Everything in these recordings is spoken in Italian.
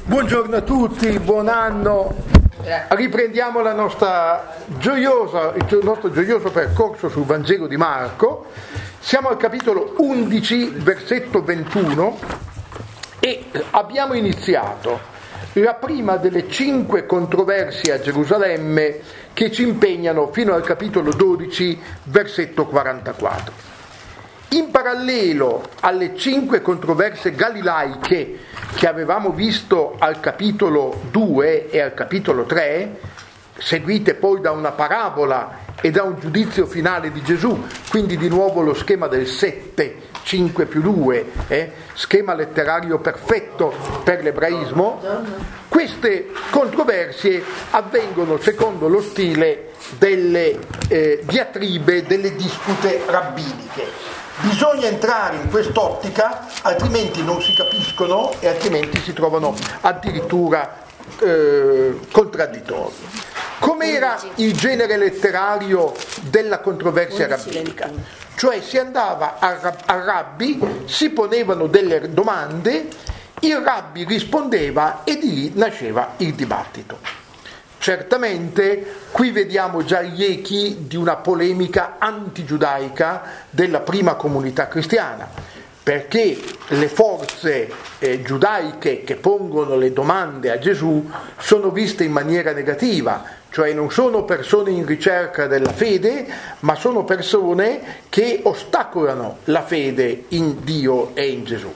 Buongiorno a tutti, buon anno. Riprendiamo il nostro gioioso percorso sul Vangelo di Marco. Siamo al capitolo 11, versetto 21 e abbiamo iniziato la prima delle 5 controversie a Gerusalemme che ci impegnano fino al capitolo 12, versetto 44. In parallelo alle 5 controversie galilaiche che avevamo visto al capitolo 2 e al capitolo 3, seguite poi da una parabola e da un giudizio finale di Gesù, quindi di nuovo lo schema del 7, 5 più 2, schema letterario perfetto per l'ebraismo, queste controversie avvengono secondo lo stile delle diatribe, delle dispute rabbiniche. Bisogna entrare in quest'ottica, altrimenti non si capiscono e altrimenti si trovano addirittura contraddittori. Com'era il genere letterario della controversia rabbinica? Cioè si andava al rabbi, si ponevano delle domande, il rabbi rispondeva e di lì nasceva il dibattito. Certamente qui vediamo già gli echi di una polemica antigiudaica della prima comunità cristiana, perché le forze giudaiche che pongono le domande a Gesù sono viste in maniera negativa, cioè non sono persone in ricerca della fede, ma sono persone che ostacolano la fede in Dio e in Gesù.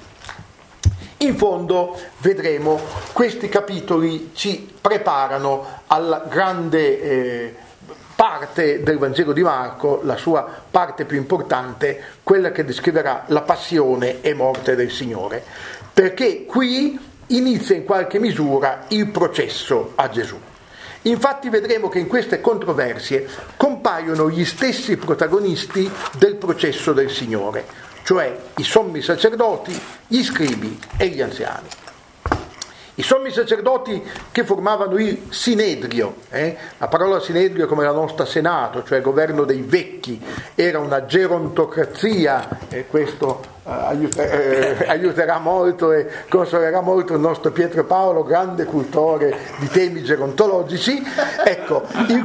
In fondo vedremo questi capitoli ci preparano alla grande parte del Vangelo di Marco, la sua parte più importante, quella che descriverà la passione e morte del Signore, perché qui inizia in qualche misura il processo a Gesù. Infatti vedremo che in queste controversie compaiono gli stessi protagonisti del processo del Signore, cioè i sommi sacerdoti, gli scribi e gli anziani. I sommi sacerdoti che formavano il Sinedrio, la parola Sinedrio come la nostra Senato, cioè governo dei vecchi, era una gerontocrazia, e questo aiuterà molto e consolerà molto il nostro Pietro Paolo, grande cultore di temi gerontologici, ecco, il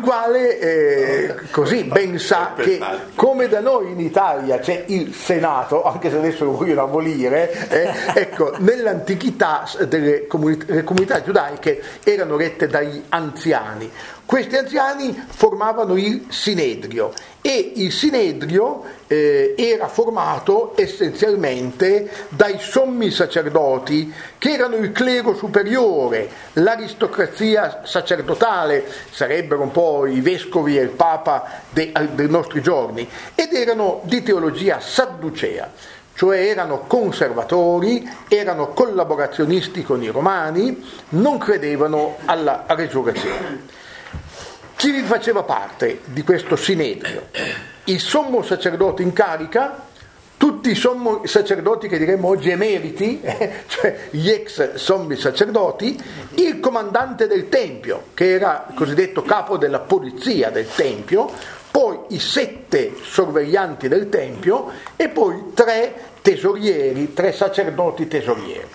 quale così ben sa che come da noi in Italia c'è il Senato, anche se adesso lo vogliono abolire, ecco, nell'antichità le comunità giudaiche erano rette dagli anziani. Questi anziani formavano il Sinedrio e il Sinedrio era formato essenzialmente dai sommi sacerdoti che erano il clero superiore, l'aristocrazia sacerdotale, sarebbero un po' i vescovi e il papa dei nostri giorni, ed erano di teologia sadducea, cioè erano conservatori, erano collaborazionisti con i romani, non credevano alla resurrezione. Chi faceva parte di questo Sinedrio? Il sommo sacerdote in carica, tutti i sommi sacerdoti che diremmo oggi emeriti, cioè gli ex sommi sacerdoti, il comandante del Tempio, che era il cosiddetto capo della polizia del Tempio, poi i 7 sorveglianti del Tempio e poi 3 tesorieri, 3 sacerdoti tesorieri.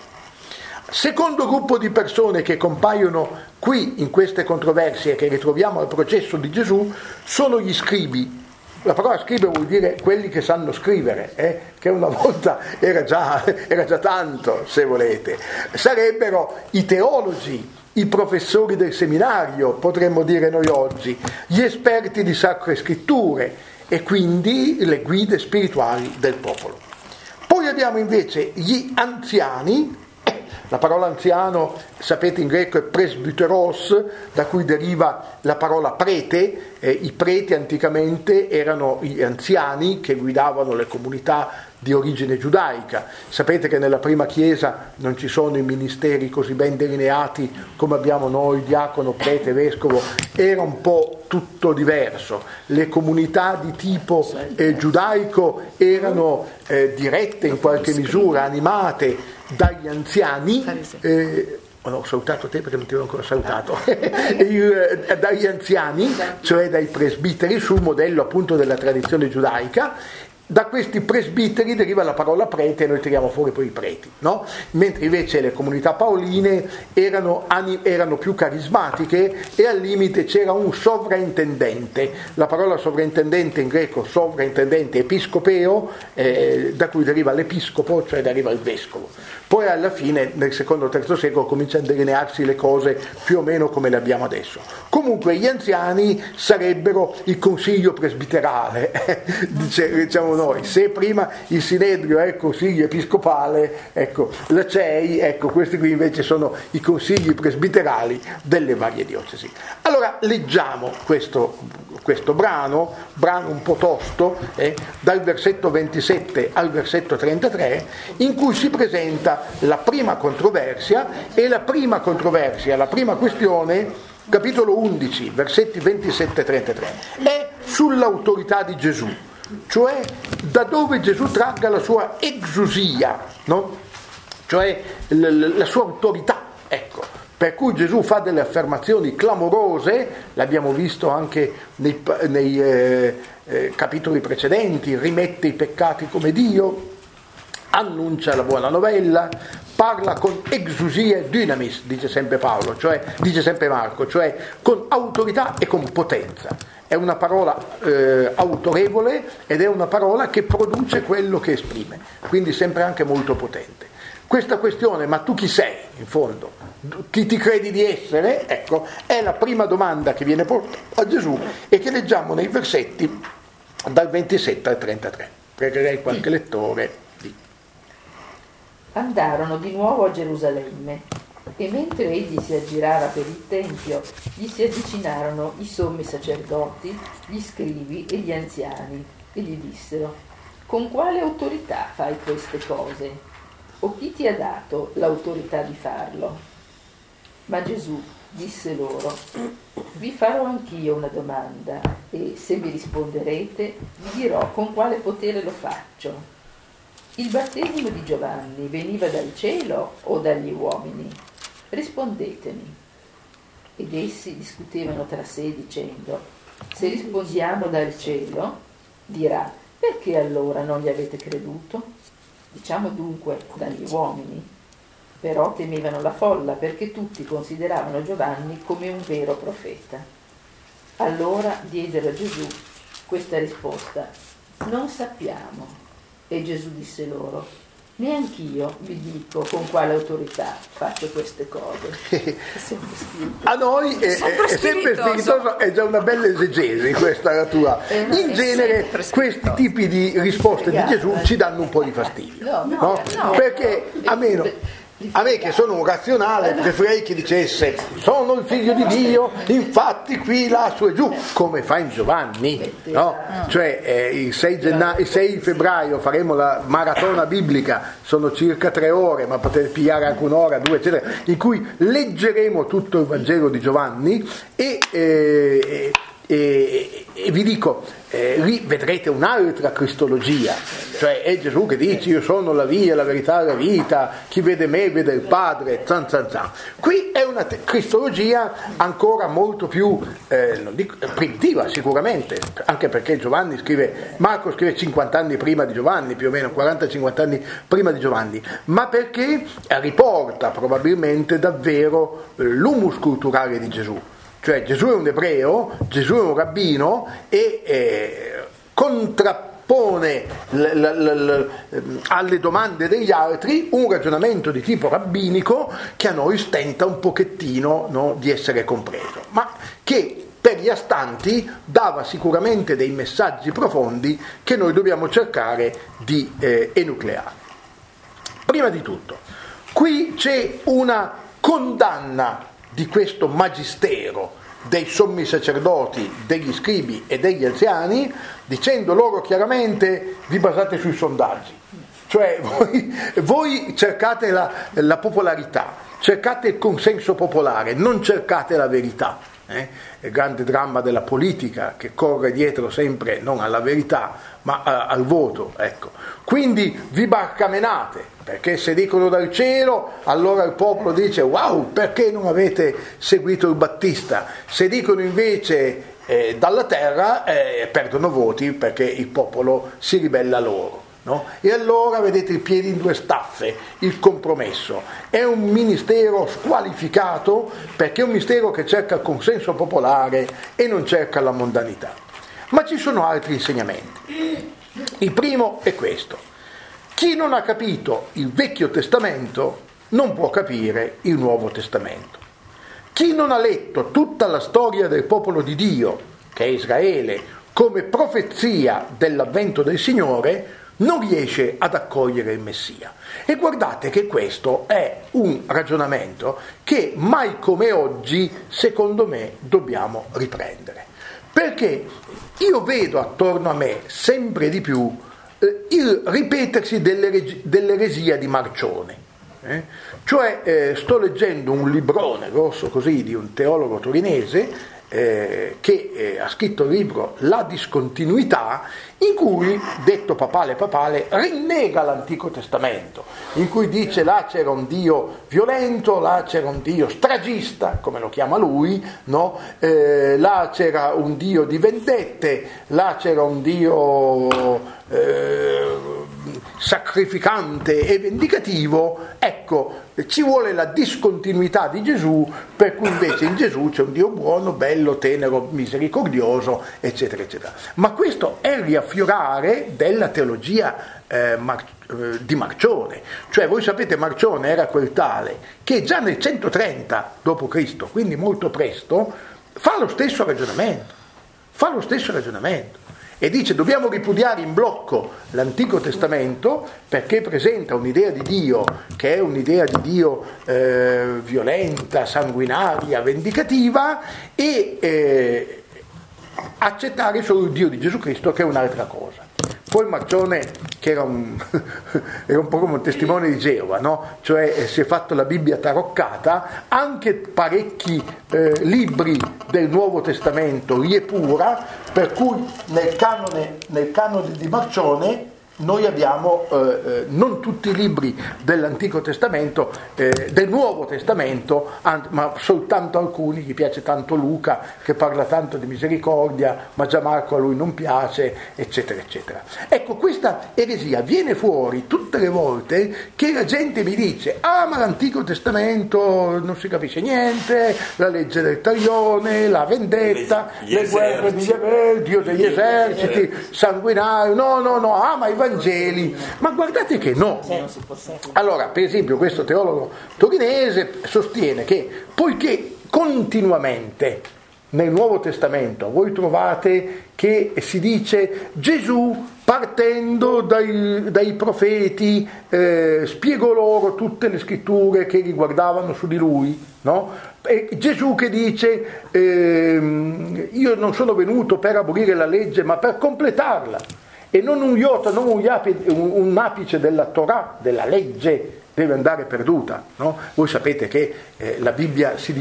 Secondo gruppo di persone che compaiono qui in queste controversie che ritroviamo al processo di Gesù sono gli scribi. La parola scribe vuol dire quelli che sanno scrivere, che una volta era già tanto, se volete. Sarebbero i teologi, i professori del seminario, potremmo dire noi oggi, gli esperti di sacre scritture e quindi le guide spirituali del popolo. Poi abbiamo invece gli anziani. La parola anziano, sapete, in greco è presbyteros, da cui deriva la parola prete. I preti anticamente erano gli anziani che guidavano le comunità di origine giudaica. Sapete che nella prima chiesa non ci sono i ministeri così ben delineati come abbiamo noi, diacono, prete, vescovo, era un po' tutto diverso. Le comunità di tipo giudaico erano dirette in qualche misura, animate dagli anziani, ho salutato te perché non ti avevo ancora salutato, dagli anziani, cioè dai presbiteri, sul modello appunto della tradizione giudaica, da questi presbiteri deriva la parola prete e noi tiriamo fuori poi i preti, no? Mentre invece le comunità paoline erano più carismatiche e al limite c'era un sovraintendente. La parola sovraintendente in greco, sovraintendente episcopeo, da cui deriva l'episcopo, cioè deriva il vescovo. Poi alla fine nel secondo o terzo secolo cominciano a delinearsi le cose più o meno come le abbiamo adesso. Comunque gli anziani sarebbero il consiglio presbiterale, diciamo noi. Se prima il sinedrio è il consiglio episcopale, ecco, la CEI, ecco, questi qui invece sono i consigli presbiterali delle varie diocesi. Allora leggiamo questo brano un po' tosto, dal versetto 27 al versetto 33, in cui si presenta la prima controversia, la prima questione, capitolo 11, versetti 27 e 33, è sull'autorità di Gesù, cioè da dove Gesù tragga la sua exousia, no? Cioè la sua autorità, ecco. Per cui Gesù fa delle affermazioni clamorose, l'abbiamo visto anche nei capitoli precedenti, rimette i peccati come Dio, annuncia la buona novella, parla con exousia e dynamis, dice sempre Marco, cioè con autorità e con potenza. È una parola autorevole ed è una parola che produce quello che esprime, quindi sempre anche molto potente. Questa questione, ma tu chi sei in fondo? Chi ti credi di essere? Ecco, è la prima domanda che viene portata a Gesù e che leggiamo nei versetti dal 27 al 33. Pregherei qualche lettore. Andarono di nuovo a Gerusalemme e mentre egli si aggirava per il Tempio gli si avvicinarono i sommi sacerdoti, gli scribi e gli anziani e gli dissero: con quale autorità fai queste cose? O chi ti ha dato l'autorità di farlo? Ma Gesù disse loro: vi farò anch'io una domanda e se mi risponderete vi dirò con quale potere lo faccio. Il battesimo di Giovanni veniva dal cielo o dagli uomini? Rispondetemi. Ed essi discutevano tra sé dicendo: se rispondiamo dal cielo, dirà: perché allora non gli avete creduto? Diciamo dunque dagli uomini. Però temevano la folla perché tutti consideravano Giovanni come un vero profeta. Allora diedero a Gesù questa risposta: non sappiamo. E Gesù disse loro: neanch'io vi dico con quale autorità faccio queste cose. A noi è sempre spiritoso, è già una bella esegesi questa la tua. In genere questi tipi di risposte di Gesù ci danno un po' di fastidio, no? Perché a me che sono un razionale preferirei che dicesse: sono il figlio di Dio, infatti qui, là, su e giù, come fa in Giovanni, no? Cioè il 6 febbraio faremo la maratona biblica, sono circa 3 ore, ma potete pigliare anche un'ora, 2, eccetera, in cui leggeremo tutto il Vangelo di Giovanni e vi dico, lì vedrete un'altra cristologia, cioè è Gesù che dice: io sono la via, la verità e la vita, chi vede me vede il Padre, zan zan zan. Qui è una cristologia ancora molto più primitiva sicuramente, anche perché Marco scrive 50 anni prima di Giovanni, più o meno 40-50 anni prima di Giovanni, ma perché riporta probabilmente davvero l'humus culturale di Gesù. Cioè Gesù è un ebreo, Gesù è un rabbino e contrappone alle domande degli altri un ragionamento di tipo rabbinico che a noi stenta un pochettino, no, di essere compreso, ma che per gli astanti dava sicuramente dei messaggi profondi che noi dobbiamo cercare di enucleare. Prima di tutto, qui c'è una condanna di questo magistero dei sommi sacerdoti, degli scribi e degli anziani, dicendo loro chiaramente: vi basate sui sondaggi, cioè voi cercate la popolarità, cercate il consenso popolare, non cercate la verità. Il grande dramma della politica che corre dietro sempre non alla verità ma al voto, ecco. Quindi vi barcamenate, perché se dicono dal cielo allora il popolo dice: wow, perché non avete seguito il Battista? Se dicono invece dalla terra, perdono voti perché il popolo si ribella loro. No? E allora vedete i piedi in due staffe, il compromesso. È un ministero squalificato perché è un ministero che cerca il consenso popolare e non cerca la mondanità. Ma ci sono altri insegnamenti. Il primo è questo: chi non ha capito il Vecchio Testamento non può capire il Nuovo Testamento. Chi non ha letto tutta la storia del popolo di Dio, che è Israele, come profezia dell'avvento del Signore, non riesce ad accogliere il Messia. E guardate che questo è un ragionamento che mai come oggi, secondo me, dobbiamo riprendere. Perché io vedo attorno a me sempre di più il ripetersi dell'eresia di Marcione. Sto leggendo un librone grosso così di un teologo torinese che ha scritto il libro La discontinuità, in cui, detto papale, rinnega l'Antico Testamento, in cui dice là c'era un Dio violento, là c'era un Dio stragista, come lo chiama lui, no? Là c'era un Dio di vendette, là c'era un Dio sacrificante e vendicativo. Ecco, ci vuole la discontinuità di Gesù, per cui invece in Gesù c'è un Dio buono, bello, tenero, misericordioso, eccetera, eccetera. Ma questo è il riaffiorare della teologia di Marcione. Cioè, voi sapete, Marcione era quel tale che già nel 130 d.C., quindi molto presto, fa lo stesso ragionamento. E dice: dobbiamo ripudiare in blocco l'Antico Testamento perché presenta un'idea di Dio che è un'idea di Dio violenta, sanguinaria, vendicativa, e accettare solo il Dio di Gesù Cristo, che è un'altra cosa. Poi Marcione, che era un po' come un testimone di Geova, no? Cioè si è fatto la Bibbia taroccata, anche parecchi libri del Nuovo Testamento li epura, per cui nel canone di Marcione noi abbiamo non tutti i libri dell'Antico Testamento, del Nuovo Testamento, ma soltanto alcuni. Gli piace tanto Luca, che parla tanto di misericordia, ma già Marco a lui non piace, eccetera, eccetera. Ecco, questa eresia viene fuori tutte le volte che la gente mi dice: ah, ma l'Antico Testamento non si capisce niente, la legge del taglione, la vendetta, le guerre di Dio degli eserciti, sanguinario, no, ma i Vangeli. Ma guardate che no. Allora, per esempio, questo teologo torinese sostiene che poiché continuamente nel Nuovo Testamento voi trovate che si dice Gesù, partendo dai profeti, spiegò loro tutte le scritture che riguardavano su di lui, no? E Gesù che dice io non sono venuto per abolire la legge ma per completarla, e non un iota, non un apice della Torah, della legge, deve andare perduta, no? Voi sapete che la Bibbia si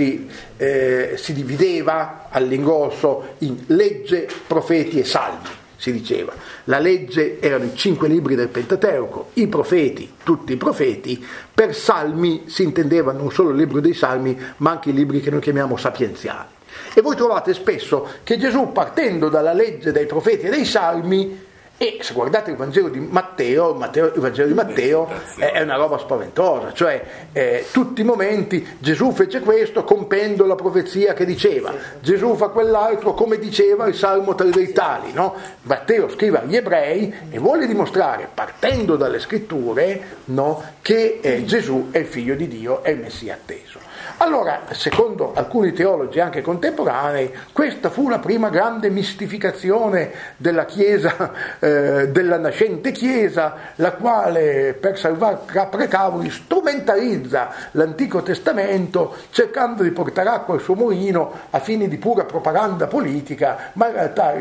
divideva all'ingrosso in legge, profeti e salmi, si diceva. La legge erano i 5 libri del Pentateuco, i profeti, tutti i profeti. Per salmi si intendeva non solo il libro dei salmi, ma anche i libri che noi chiamiamo sapienziali. E voi trovate spesso che Gesù, partendo dalla legge dei profeti e dei salmi, e se guardate il Vangelo di Matteo, il Vangelo di Matteo è una roba spaventosa, cioè tutti i momenti Gesù fece questo compendo la profezia che diceva, Gesù fa quell'altro come diceva il Salmo dei tali, no? Matteo scrive agli ebrei e vuole dimostrare, partendo dalle scritture, no, che Gesù è il figlio di Dio, è il Messia atteso. Allora, secondo alcuni teologi anche contemporanei, questa fu la prima grande mistificazione della Chiesa, della nascente Chiesa, la quale per salvare capre e cavoli strumentalizza l'Antico Testamento cercando di portare acqua al suo mulino a fini di pura propaganda politica, ma in realtà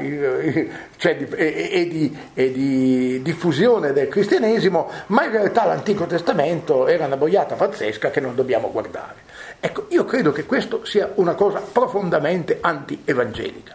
di diffusione del cristianesimo, ma in realtà l'Antico Testamento era una boiata pazzesca che non dobbiamo guardare. Ecco, io credo che questo sia una cosa profondamente anti-evangelica,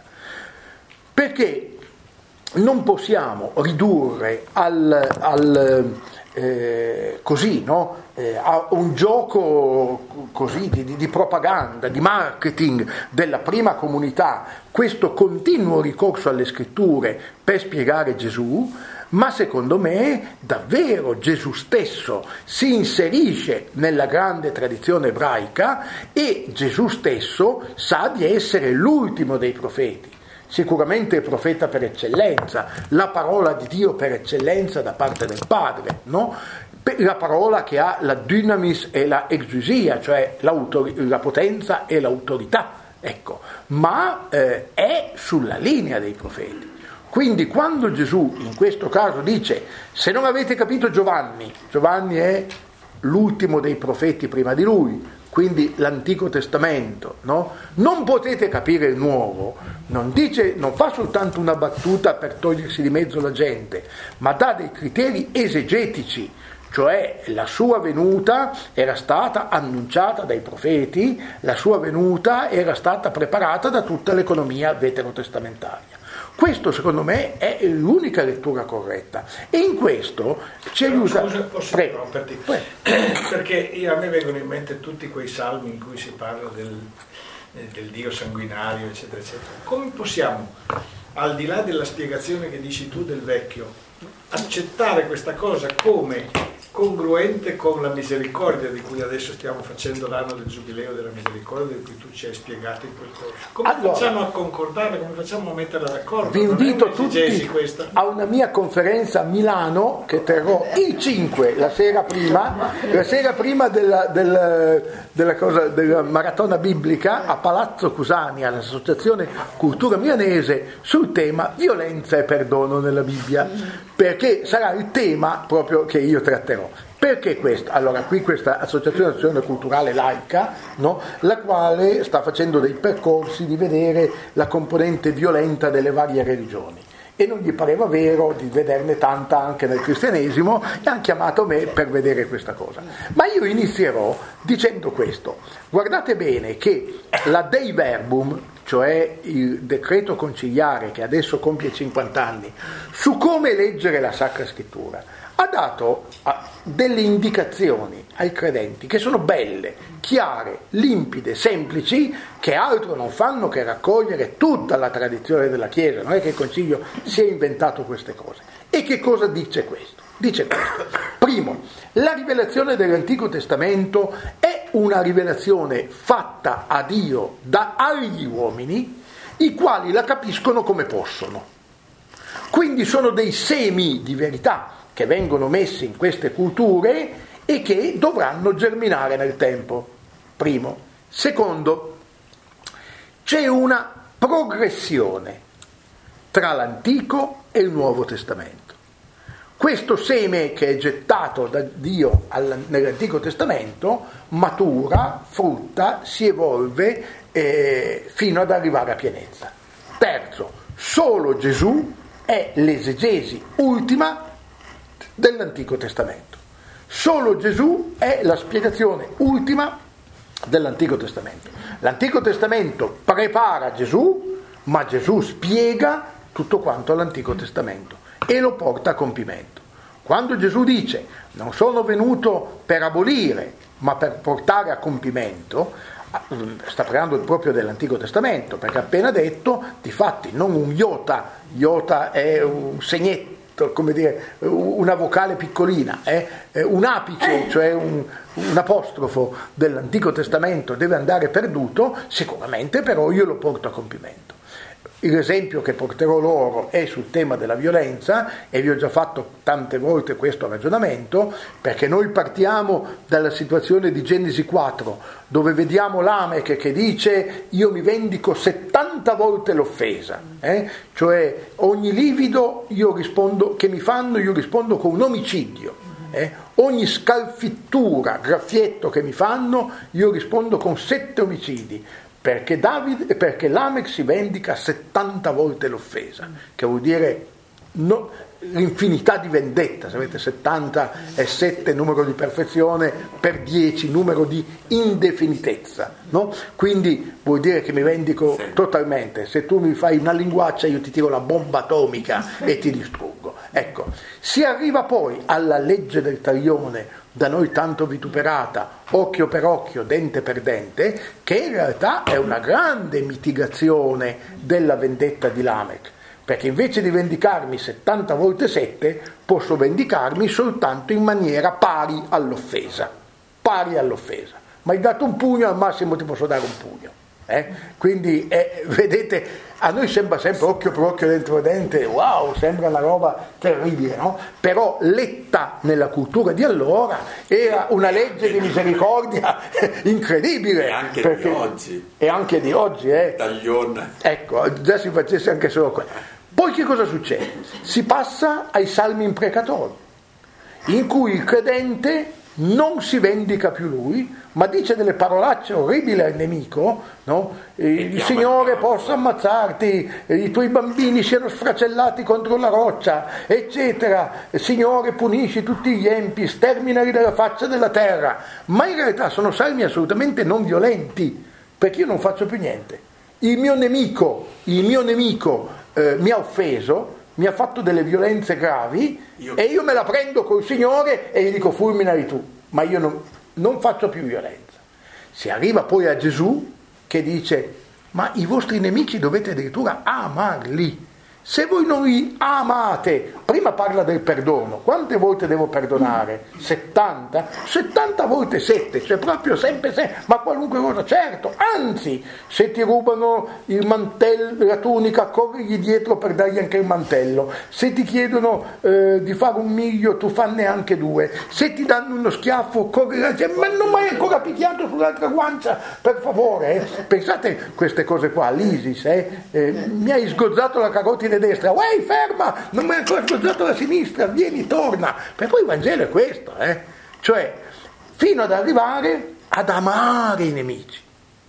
perché non possiamo ridurre così, no? A un gioco così di propaganda, di marketing della prima comunità, questo continuo ricorso alle scritture per spiegare Gesù, ma secondo me davvero Gesù stesso si inserisce nella grande tradizione ebraica e Gesù stesso sa di essere l'ultimo dei profeti. Sicuramente il profeta per eccellenza, la parola di Dio per eccellenza da parte del Padre, no? La parola che ha la dynamis e la exousia, cioè la potenza e l'autorità, ecco, ma è sulla linea dei profeti. Quindi quando Gesù in questo caso dice: se non avete capito Giovanni è l'ultimo dei profeti prima di lui, quindi l'Antico Testamento, no? Non potete capire il Nuovo, non fa soltanto una battuta per togliersi di mezzo la gente, ma dà dei criteri esegetici, cioè la sua venuta era stata annunciata dai profeti, la sua venuta era stata preparata da tutta l'economia veterotestamentaria. Questo secondo me è l'unica lettura corretta e in questo ci aiuta. Scusa, posso interromperti? Perché a me vengono in mente tutti quei salmi in cui si parla del Dio sanguinario, eccetera, eccetera. Come possiamo, al di là della spiegazione che dici tu del vecchio, accettare questa cosa come congruente con la misericordia di cui adesso stiamo facendo l'anno del giubileo della misericordia di cui tu ci hai spiegato in quel corso? Come facciamo a concordare, come facciamo a metterla d'accordo? Vi invito tutti a una mia conferenza a Milano che terrò il 5, la sera prima della maratona biblica a Palazzo Cusani, all'Associazione Cultura Milanese, sul tema violenza e perdono nella Bibbia, perché sarà il tema proprio che io tratterò. Perché questo? Allora, qui questa associazione culturale laica, no? La quale sta facendo dei percorsi di vedere la componente violenta delle varie religioni e non gli pareva vero di vederne tanta anche nel cristianesimo e hanno chiamato me per vedere questa cosa. Ma io inizierò dicendo questo: guardate bene che la Dei Verbum, cioè il decreto conciliare che adesso compie 50 anni, su come leggere la Sacra Scrittura, ha dato delle indicazioni ai credenti che sono belle, chiare, limpide, semplici, che altro non fanno che raccogliere tutta la tradizione della Chiesa. Non è che il Concilio si è inventato queste cose. E che cosa dice questo? Dice questo: primo, la rivelazione dell'Antico Testamento è una rivelazione fatta a Dio agli uomini, i quali la capiscono come possono. Quindi sono dei semi di verità che vengono messi in queste culture e che dovranno germinare nel tempo. Primo. Secondo, c'è una progressione tra l'Antico e il Nuovo Testamento. Questo seme che è gettato da Dio nell'Antico Testamento matura, frutta, si evolve fino ad arrivare a pienezza. Terzo, solo Gesù è l'esegesi ultima dell'Antico Testamento. Solo Gesù è la spiegazione ultima dell'Antico Testamento. L'Antico Testamento prepara Gesù, ma Gesù spiega tutto quanto l'Antico Testamento e lo porta a compimento. Quando Gesù dice: non sono venuto per abolire, ma per portare a compimento, sta parlando proprio dell'Antico Testamento, perché ha appena detto, difatti, non un iota è un segnetto, come dire, una vocale piccolina, un apice, cioè un apostrofo dell'Antico Testamento deve andare perduto, sicuramente però io lo porto a compimento. L'esempio che porterò loro è sul tema della violenza e vi ho già fatto tante volte questo ragionamento, perché noi partiamo dalla situazione di Genesi 4, dove vediamo Lamech che dice: io mi vendico 70 volte l'offesa, cioè ogni livido io rispondo con un omicidio, ogni scalfittura, graffietto che mi fanno io rispondo con 7 omicidi. Perché Lamech si vendica 70 volte l'offesa, che vuol dire l'infinità di vendetta. Sapete, 70 è 7 numero di perfezione, per 10 numero di indefinitezza, no? Quindi vuol dire che mi vendico totalmente. Se tu mi fai una linguaccia io ti tiro la bomba atomica e ti distruggo. Ecco, si arriva poi alla legge del talione, da noi tanto vituperata, occhio per occhio, dente per dente, che in realtà è una grande mitigazione della vendetta di Lamech, perché invece di vendicarmi 70 volte 7, posso vendicarmi soltanto in maniera pari all'offesa. Mi hai dato un pugno, al massimo ti posso dare un pugno. Quindi vedete, a noi sembra sempre occhio per occhio, dente per dente, wow, sembra una roba terribile, no? Però letta nella cultura di allora era una legge di misericordia incredibile. E anche di oggi. Taglione. Ecco, già si facesse anche solo quello. Poi che cosa succede? Si passa ai salmi imprecatori, in cui il credente non si vendica più lui, ma dice delle parolacce orribili al nemico, no? Il Signore possa ammazzarti, i tuoi bambini siano sfracellati contro la roccia, eccetera, il Signore punisci tutti gli empi, sterminali dalla faccia della terra. Ma in realtà sono salmi assolutamente non violenti, perché io non faccio più niente. Il mio nemico mi ha offeso, mi ha fatto delle violenze gravi, e io me la prendo col Signore e gli dico fulminali tu, ma io non faccio più violenza. Si arriva poi a Gesù che dice: ma i vostri nemici dovete addirittura amarli. Se voi non li amate, prima parla del perdono, quante volte devo perdonare? 70? 70 volte 7, cioè proprio sempre, ma qualunque cosa, certo, anzi, se ti rubano il mantello, la tunica, corrigli dietro per dargli anche il mantello, se ti chiedono di fare un miglio, tu fanne anche 2, se ti danno uno schiaffo, corri, ma non mi hai ancora picchiato sull'altra guancia, per favore, Pensate queste cose qua, l'ISIS, mi hai sgozzato la carotide destra, uè, ferma, non mi hai ancora sgozzato la sinistra, vieni, torna. Per poi il Vangelo è questo, cioè fino ad arrivare ad amare i nemici.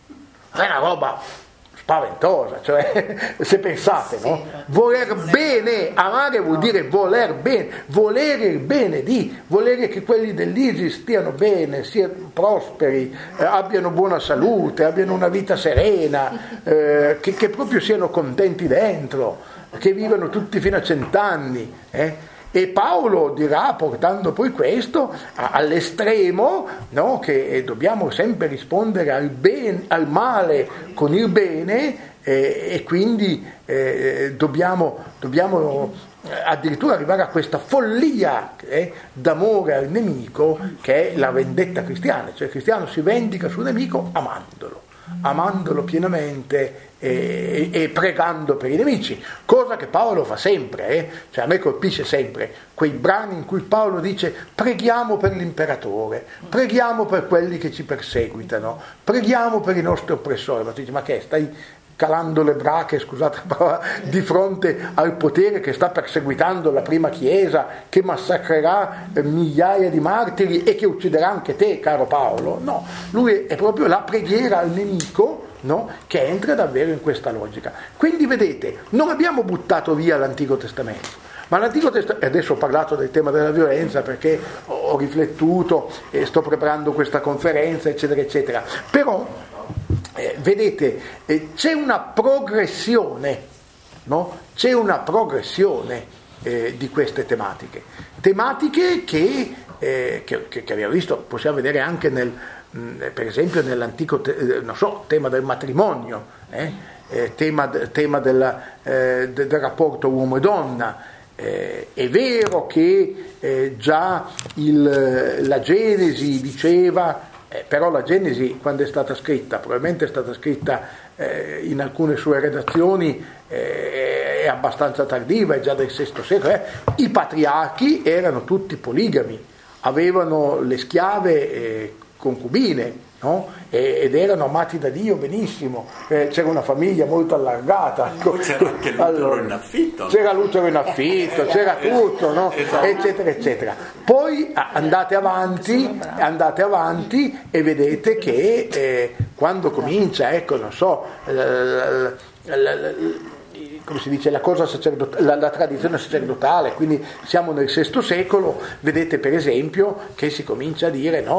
È una roba spaventosa, cioè se pensate, no? Voler bene, amare vuol dire voler bene, volere il bene volere che quelli dell'ISIS stiano bene, siano prosperi, abbiano buona salute, abbiano una vita serena, che proprio siano contenti dentro, che vivano tutti fino a 100 anni. E Paolo dirà, portando poi questo all'estremo, no? Che dobbiamo sempre rispondere al male con il bene, e quindi dobbiamo addirittura arrivare a questa follia d'amore al nemico, che è la vendetta cristiana. Cioè il cristiano si vendica sul nemico amandolo pienamente e pregando per i nemici, cosa che Paolo fa sempre, cioè a me colpisce sempre quei brani in cui Paolo dice: preghiamo per l'imperatore, preghiamo per quelli che ci perseguitano, preghiamo per i nostri oppressori. Ma tu dici: ma che stai calando le brache, scusate la parola, di fronte al potere che sta perseguitando la prima chiesa, che massacrerà migliaia di martiri e che ucciderà anche te, caro Paolo? No, lui è proprio la preghiera al nemico, no? Che entra davvero in questa logica. Quindi vedete, non abbiamo buttato via l'Antico Testamento, ma l'Antico Testamento, adesso ho parlato del tema della violenza perché ho riflettuto e sto preparando questa conferenza, eccetera eccetera, però vedete, c'è una progressione, no? C'è una progressione di queste tematiche che abbiamo visto, possiamo vedere anche per esempio nell'antico tema del matrimonio, tema del rapporto uomo e donna. È vero che già la Genesi diceva, però la Genesi, quando è stata scritta, probabilmente è stata scritta in alcune sue redazioni, è abbastanza tardiva, è già del VI secolo. I patriarchi erano tutti poligami, avevano le schiave concubine, no? Ed erano amati da Dio benissimo, c'era una famiglia molto allargata, c'era anche l'utero in affitto, c'era l'utero in affitto, c'era tutto, no? Eccetera eccetera. Poi andate avanti e vedete che quando comincia, come si dice, la tradizione sacerdotale, quindi siamo nel VI secolo, vedete per esempio che si comincia a dire no,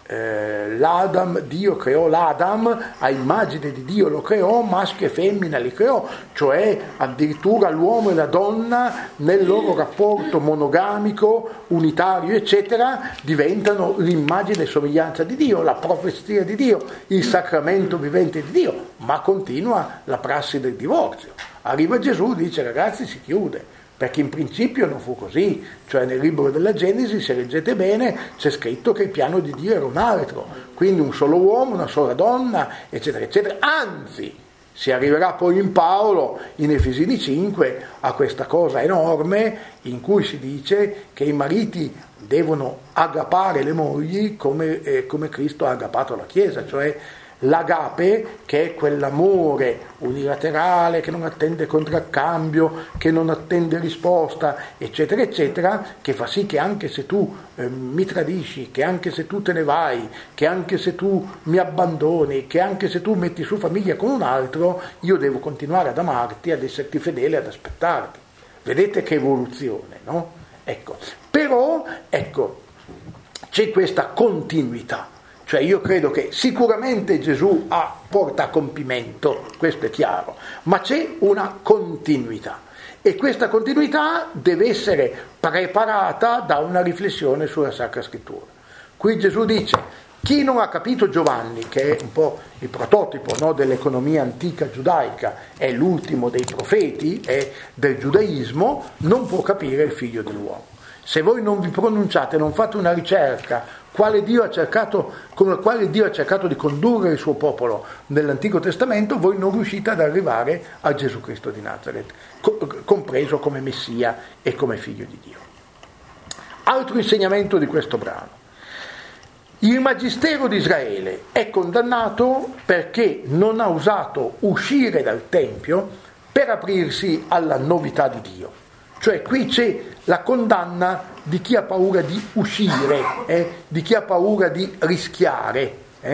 Dio creò l'Adam, a immagine di Dio lo creò, maschio e femmina li creò, cioè addirittura l'uomo e la donna nel loro rapporto monogamico, unitario eccetera, diventano l'immagine e somiglianza di Dio, la profezia di Dio, il sacramento vivente di Dio, ma continua la prassi del divorzio. Arriva Gesù, dice ragazzi si chiude, perché in principio non fu così, cioè nel libro della Genesi, se leggete bene, c'è scritto che il piano di Dio era un altro, quindi un solo uomo, una sola donna, eccetera, eccetera. Anzi, si arriverà poi in Paolo, in Efesini 5, a questa cosa enorme in cui si dice che i mariti devono agapare le mogli come Cristo ha agapato la Chiesa, cioè l'agape, che è quell'amore unilaterale che non attende contraccambio, che non attende risposta, eccetera, eccetera, che fa sì che anche se tu mi tradisci, che anche se tu te ne vai, che anche se tu mi abbandoni, che anche se tu metti su famiglia con un altro, io devo continuare ad amarti, ad esserti fedele, ad aspettarti. Vedete che evoluzione, no? Ecco, però, ecco, c'è questa continuità. Cioè io credo che sicuramente Gesù porta a compimento, questo è chiaro, ma c'è una continuità e questa continuità deve essere preparata da una riflessione sulla Sacra Scrittura. Qui Gesù dice, chi non ha capito Giovanni, che è un po' il prototipo, no, dell'economia antica giudaica, è l'ultimo dei profeti, è del giudaismo, non può capire il figlio dell'uomo. Se voi non vi pronunciate, non fate una ricerca come quale Dio ha cercato di condurre il suo popolo nell'Antico Testamento, voi non riuscite ad arrivare a Gesù Cristo di Nazaret, compreso come Messia e come figlio di Dio. Altro insegnamento di questo brano. Il Magistero di Israele è condannato perché non ha osato uscire dal Tempio per aprirsi alla novità di Dio. Cioè qui c'è la condanna di chi ha paura di uscire, di chi ha paura di rischiare.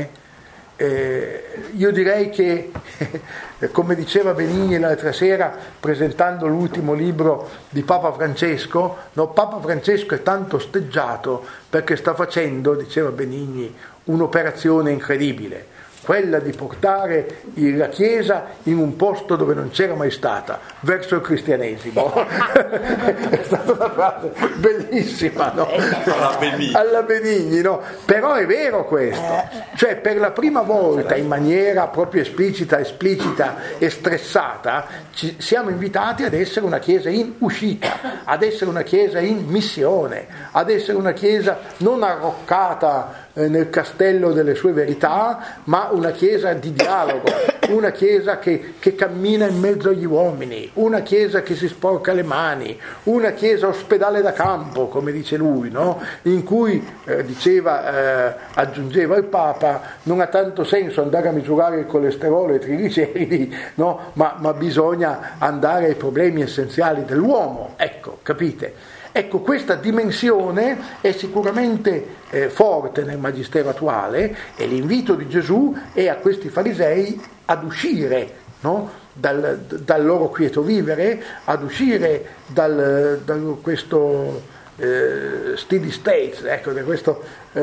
Io direi che, come diceva Benigni l'altra sera, presentando l'ultimo libro di Papa Francesco, no, Papa Francesco è tanto osteggiato perché sta facendo, diceva Benigni, un'operazione incredibile, quella di portare la Chiesa in un posto dove non c'era mai stata, verso il cristianesimo. È stata una frase bellissima, no? Alla Benigni, no? Però è vero questo, cioè per la prima volta in maniera proprio esplicita e stressata siamo invitati ad essere una Chiesa in uscita, ad essere una Chiesa in missione, ad essere una Chiesa non arroccata nel castello delle sue verità, ma una Chiesa di dialogo, una Chiesa che cammina in mezzo agli uomini, una Chiesa che si sporca le mani, una Chiesa ospedale da campo, come dice lui, no? In cui aggiungeva il Papa, non ha tanto senso andare a misurare il colesterolo e i trigliceridi, no? ma bisogna andare ai problemi essenziali dell'uomo, ecco, capite? Ecco, questa dimensione è sicuramente forte nel Magistero attuale e l'invito di Gesù è a questi farisei ad uscire, no? dal loro quieto vivere, ad uscire da questo steady state, ecco, da questo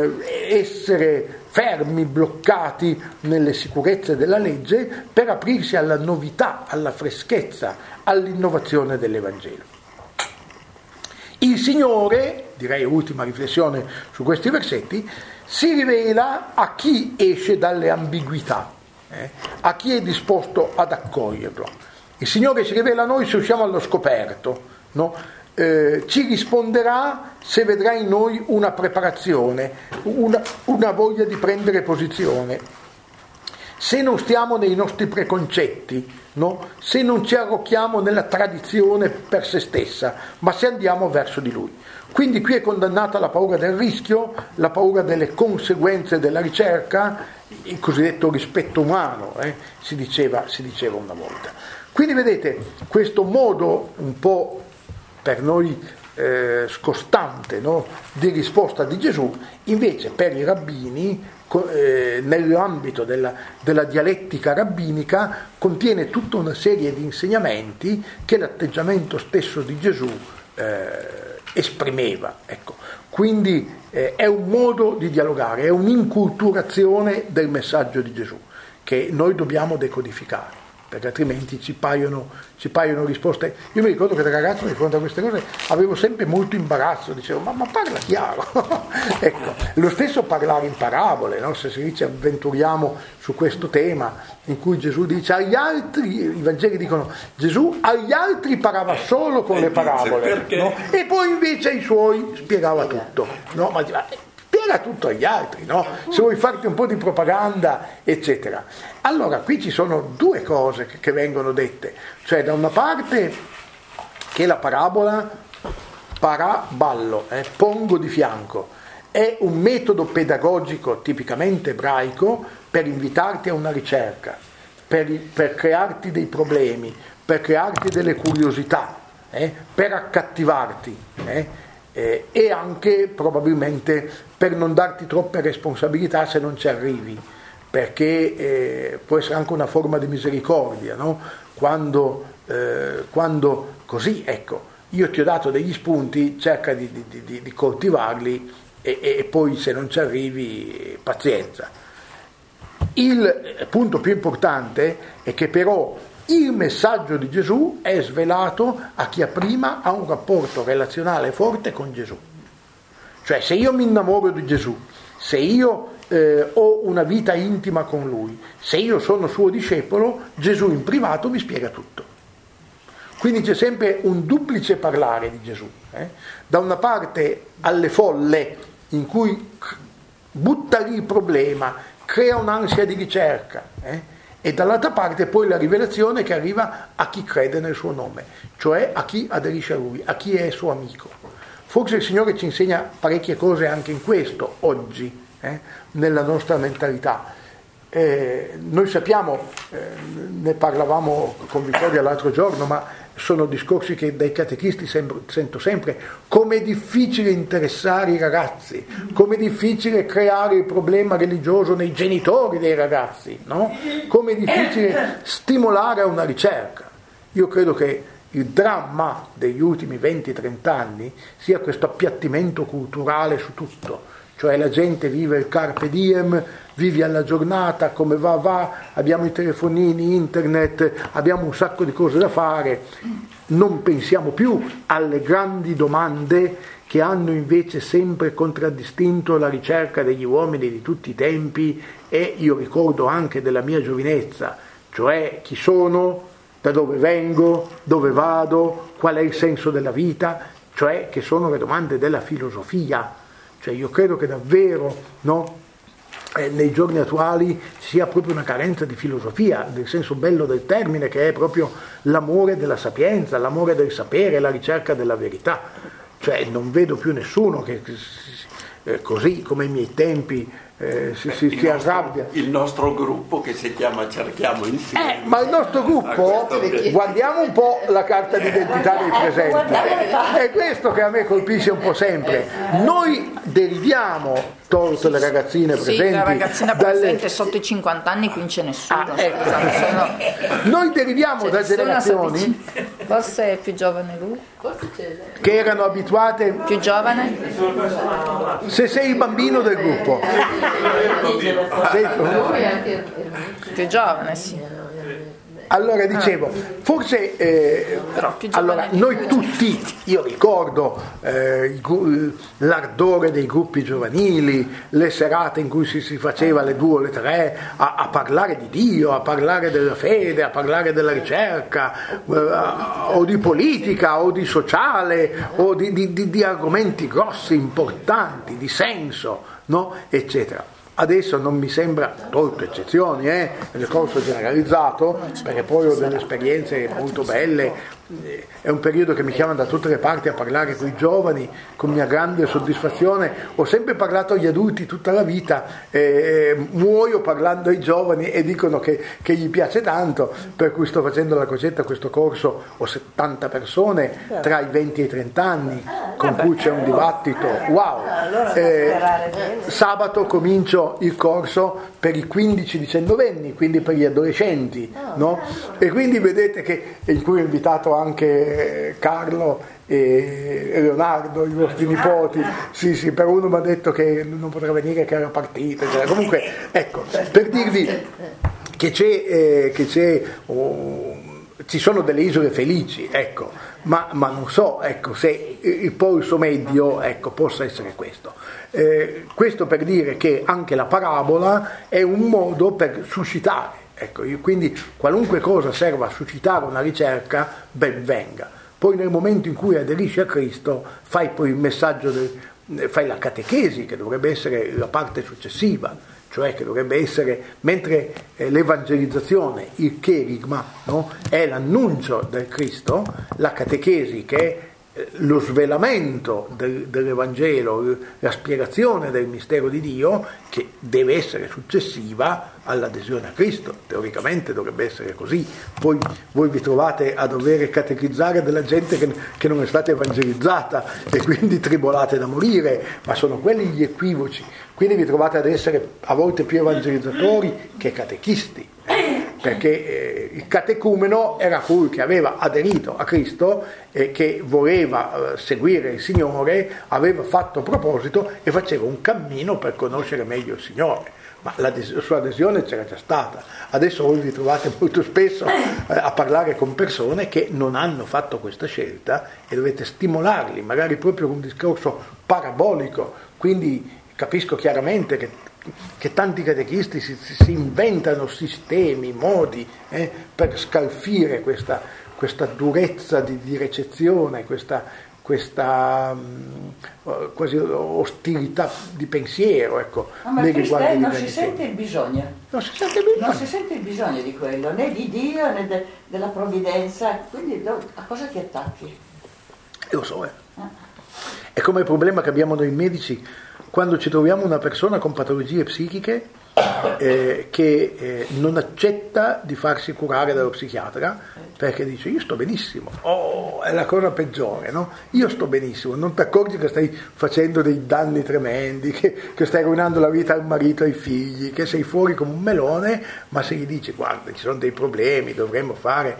essere fermi, bloccati nelle sicurezze della legge, per aprirsi alla novità, alla freschezza, all'innovazione dell'Evangelo. Il Signore, direi ultima riflessione su questi versetti, si rivela a chi esce dalle ambiguità, a chi è disposto ad accoglierlo. Il Signore si rivela a noi se usciamo allo scoperto, no? Ci risponderà se vedrà in noi una preparazione, una voglia di prendere posizione. Se non stiamo nei nostri preconcetti, no? Se non ci arrocchiamo nella tradizione per se stessa, ma se andiamo verso di Lui. Quindi qui è condannata la paura del rischio, la paura delle conseguenze della ricerca, il cosiddetto rispetto umano, si diceva una volta. Quindi vedete, questo modo un po' per noi scostante, no? Di risposta di Gesù, invece per i rabbini, nell'ambito della dialettica rabbinica, contiene tutta una serie di insegnamenti che l'atteggiamento stesso di Gesù esprimeva, ecco. Quindi è un modo di dialogare, è un'inculturazione del messaggio di Gesù che noi dobbiamo decodificare, perché altrimenti ci paiono risposte. Io mi ricordo che da ragazzo di fronte a queste cose avevo sempre molto imbarazzo, dicevo ma parla chiaro. Ecco, lo stesso parlare in parabole, no? Se ci avventuriamo su questo tema in cui Gesù dice agli altri, i Vangeli dicono Gesù agli altri parlava solo con le parabole, no? E poi invece ai suoi spiegava tutto, no? Ma spiega tutto agli altri, no? Se vuoi farti un po' di propaganda, eccetera. Allora, qui ci sono due cose che vengono dette, cioè da una parte che la parabola paraballo, pongo di fianco, è un metodo pedagogico tipicamente ebraico per invitarti a una ricerca, per crearti dei problemi, per crearti delle curiosità, per accattivarti, e anche probabilmente per non darti troppe responsabilità se non ci arrivi, perché può essere anche una forma di misericordia, no? Quando così, ecco, io ti ho dato degli spunti, cerca di coltivarli e poi se non ci arrivi pazienza. Il punto più importante è che però il messaggio di Gesù è svelato a chi prima ha un rapporto relazionale forte con Gesù. Cioè, se io mi innamoro di Gesù, se io ho una vita intima con Lui, se io sono suo discepolo, Gesù in privato mi spiega tutto. Quindi c'è sempre un duplice parlare di Gesù. Da una parte alle folle, in cui butta lì il problema, crea un'ansia di ricerca, e dall'altra parte poi la rivelazione che arriva a chi crede nel suo nome, cioè a chi aderisce a Lui, a chi è suo amico. Forse il Signore ci insegna parecchie cose anche in questo, oggi, nella nostra mentalità. Noi sappiamo, ne parlavamo con Vittoria l'altro giorno, ma sono discorsi che dai catechisti sento sempre, come è difficile interessare i ragazzi, come è difficile creare il problema religioso nei genitori dei ragazzi, no? Come è difficile stimolare a una ricerca. Io credo che il dramma degli ultimi 20-30 anni sia questo appiattimento culturale su tutto, cioè la gente vive il carpe diem, vivi alla giornata, come va, abbiamo i telefonini, internet, abbiamo un sacco di cose da fare, non pensiamo più alle grandi domande che hanno invece sempre contraddistinto la ricerca degli uomini di tutti i tempi, e io ricordo anche della mia giovinezza, cioè chi sono, da dove vengo, dove vado, qual è il senso della vita, cioè che sono le domande della filosofia. Cioè io credo che davvero, no, nei giorni attuali sia proprio una carenza di filosofia, nel senso bello del termine, che è proprio l'amore della sapienza, l'amore del sapere, la ricerca della verità. Cioè non vedo più nessuno che così come ai miei tempi si arrabbia. Il nostro gruppo che si chiama Cerchiamo Insieme. Ma il nostro gruppo, guardiamo un po' la carta d'identità dei presenti, è questo che a me colpisce un po' sempre. Noi deriviamo, tolto le ragazzine presenti, la ragazzina presente sotto i 50 anni, qui non c'è nessuno. Ecco. Noi deriviamo da generazioni, forse è più giovane lui, che erano abituate. Più giovane? Se sei il bambino del gruppo. Più giovane, sì. Allora dicevo, forse allora, noi tutti, io ricordo l'ardore dei gruppi giovanili, le serate in cui si faceva alle 2 o alle 3 a parlare di Dio, a parlare della fede, a parlare della ricerca, o di politica, o di sociale, o di argomenti grossi, importanti, di senso, no? Eccetera. Adesso non mi sembra, tolto eccezioni, nel corso generalizzato, perché poi ho delle esperienze molto belle, è un periodo che mi chiamano da tutte le parti a parlare con i giovani, con mia grande soddisfazione. Ho sempre parlato agli adulti tutta la vita, muoio parlando ai giovani e dicono che gli piace tanto, per cui sto facendo la Crocetta, questo corso, ho 70 persone tra i 20 e i 30 anni, con cui c'è un dibattito, wow! Sabato comincio il corso per i 15-19 anni, quindi per gli adolescenti, no? E quindi vedete che, in cui ho invitato mancato anche Carlo e Leonardo, i vostri nipoti. Sì, per uno mi ha detto che non potrà venire, che era partito, cioè, comunque ecco, per dirvi che ci sono delle isole felici, ecco, ma non so, ecco, se il polso medio, ecco, possa essere questo. Questo per dire che anche la parabola è un modo per suscitare, ecco, quindi qualunque cosa serva a suscitare una ricerca, ben venga. Poi nel momento in cui aderisci a Cristo fai poi il messaggio, fai la catechesi, che dovrebbe essere la parte successiva, cioè che dovrebbe essere, mentre l'evangelizzazione, il cherigma, no, è l'annuncio del Cristo, la catechesi, che è lo svelamento dell'Evangelo, la spiegazione del mistero di Dio, che deve essere successiva all'adesione a Cristo. Teoricamente dovrebbe essere così. Poi voi vi trovate a dover catechizzare della gente che non è stata evangelizzata e quindi tribolate da morire, ma sono quelli gli equivoci. Quindi vi trovate ad essere a volte più evangelizzatori che catechisti, perché il catecumeno era colui che aveva aderito a Cristo e che voleva seguire il Signore, aveva fatto proposito e faceva un cammino per conoscere meglio il Signore. Ma la sua adesione c'era già stata. Adesso voi vi trovate molto spesso a parlare con persone che non hanno fatto questa scelta e dovete stimolarli, magari proprio con un discorso parabolico. Quindi capisco chiaramente che tanti catechisti si inventano sistemi, modi per scalfire questa durezza di ricezione, questa quasi ostilità di pensiero, ecco. Ma perché non si sente il bisogno. Non si sente il bisogno di quello, né di Dio né della provvidenza, quindi a cosa ti attacchi? Lo so, È come il problema che abbiamo noi medici quando ci troviamo una persona con patologie psichiche che non accetta di farsi curare dallo psichiatra perché dice io sto benissimo, è la cosa peggiore, no? Io sto benissimo, non ti accorgi che stai facendo dei danni tremendi, che stai rovinando la vita al marito e ai figli, che sei fuori come un melone, ma se gli dici guarda ci sono dei problemi, dovremmo fare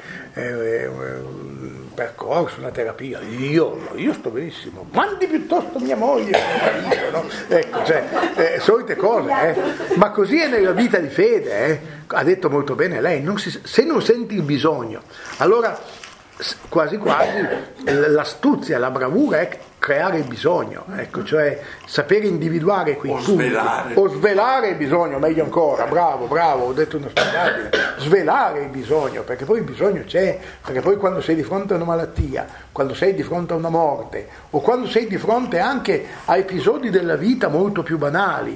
un percorso, una terapia, io sto benissimo, mandi piuttosto mia moglie, no? Ecco, cioè, solite cose, ma così è nella vita di fede, ha detto molto bene lei, se non senti il bisogno, allora quasi l'astuzia, la bravura è creare il bisogno, ecco, cioè sapere individuare quei punti, o svelare il bisogno, meglio ancora, bravo, ho detto uno spiegabile, svelare il bisogno, perché poi il bisogno c'è, perché poi quando sei di fronte a una malattia, quando sei di fronte a una morte, o quando sei di fronte anche a episodi della vita molto più banali,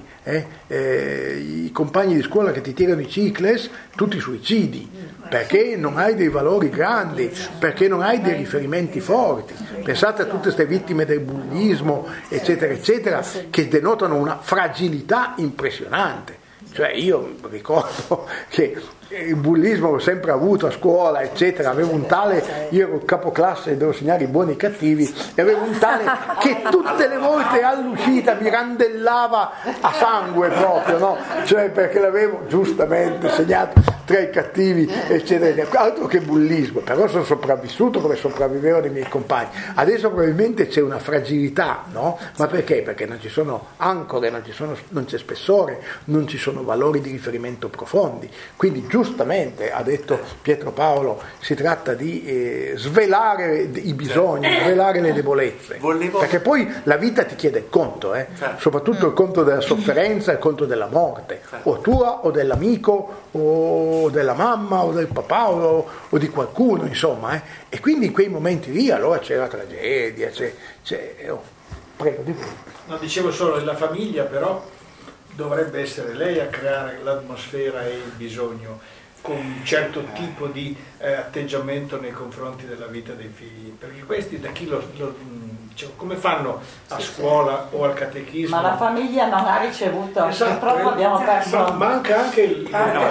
i compagni di scuola che ti tirano i cicles, tutti suicidi, perché non hai dei valori grandi, perché non hai dei riferimenti forti. Pensate a tutte queste vittime del bullismo, eccetera, eccetera, che denotano una fragilità impressionante. Cioè io ricordo che il bullismo l'ho sempre avuto a scuola, eccetera, avevo un tale, io ero capoclasse e devo segnare i buoni e i cattivi, e avevo un tale che tutte le volte all'uscita mi randellava a sangue proprio, no? Cioè perché l'avevo giustamente segnato tra i cattivi, eccetera, altro che bullismo, però sono sopravvissuto come sopravvivevano i miei compagni. Adesso probabilmente c'è una fragilità, no? Ma perché? Perché non ci sono ancore, non c'è spessore, non ci sono valori di riferimento profondi, quindi giustamente ha detto Pietro Paolo, si tratta di svelare i bisogni, svelare le debolezze, perché poi la vita ti chiede il conto, soprattutto il conto della sofferenza, il conto della morte, o tua o dell'amico o della mamma o del papà o di qualcuno, insomma, e quindi in quei momenti lì allora c'è la tragedia, prego di più. No, dicevo solo, la famiglia però dovrebbe essere lei a creare l'atmosfera e il bisogno con un certo tipo di atteggiamento nei confronti della vita dei figli, perché questi da chi come fanno a scuola o al catechismo? Ma la famiglia non ha ricevuto, purtroppo abbiamo perso. Manca anche il...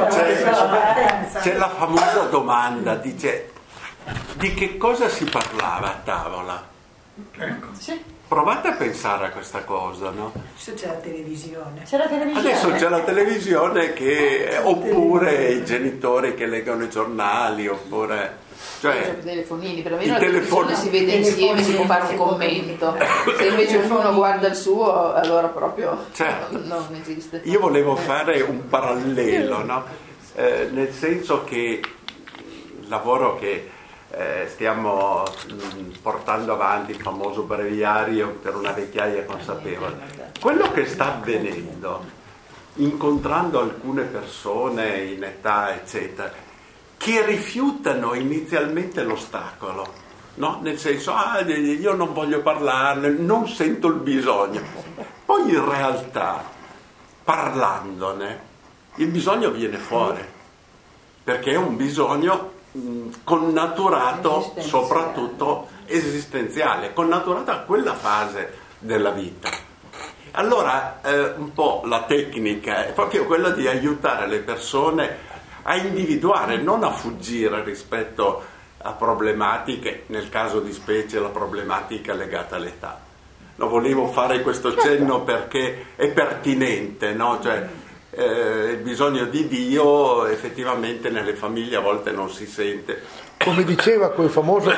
c'è la famosa domanda, dice, di che cosa si parlava a tavola? Ecco. Sì. Provate a pensare a questa cosa, no? Adesso c'è la televisione. Adesso c'è la televisione oppure i genitori che leggono i giornali, oppure... Cioè, i telefonini, per i la televisione si vede insieme, si può fare un commento. Se invece ognuno guarda il suo, allora proprio non esiste. Io volevo fare un parallelo, no? Nel senso che il lavoro che stiamo portando avanti, il famoso breviario per una vecchiaia consapevole, quello che sta avvenendo, incontrando alcune persone in età eccetera, che rifiutano inizialmente l'ostacolo, no? Nel senso, io non voglio parlarne, non sento il bisogno, poi in realtà parlandone il bisogno viene fuori, perché è un bisogno connaturato, soprattutto esistenziale, connaturato a quella fase della vita. Allora un po' la tecnica è proprio quella di aiutare le persone a individuare, non a fuggire rispetto a problematiche, nel caso di specie la problematica legata all'età. No, volevo fare questo cenno perché è pertinente, no? Cioè, il bisogno di Dio effettivamente nelle famiglie a volte non si sente. Come diceva quel famoso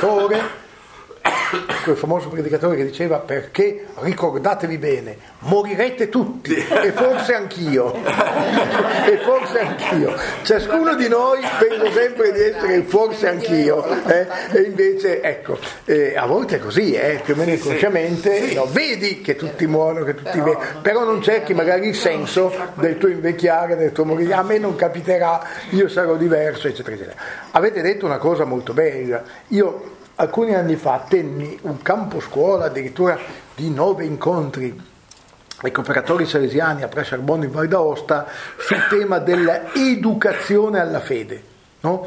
predicatore che diceva: perché ricordatevi bene, morirete tutti, e forse anch'io. Ciascuno di noi pensa sempre di essere forse anch'io, e invece ecco, a volte è così, più o meno inconsciamente, no, vedi che tutti muoiono, che tutti però non cerchi magari il senso del tuo invecchiare, del tuo morire. A me non capiterà, io sarò diverso, eccetera eccetera. Avete detto una cosa molto bella. Io alcuni anni fa tenni un campo scuola addirittura di 9 incontri ai cooperatori salesiani a Presciarbonne in Val d'Aosta sul tema dell'educazione alla fede, no?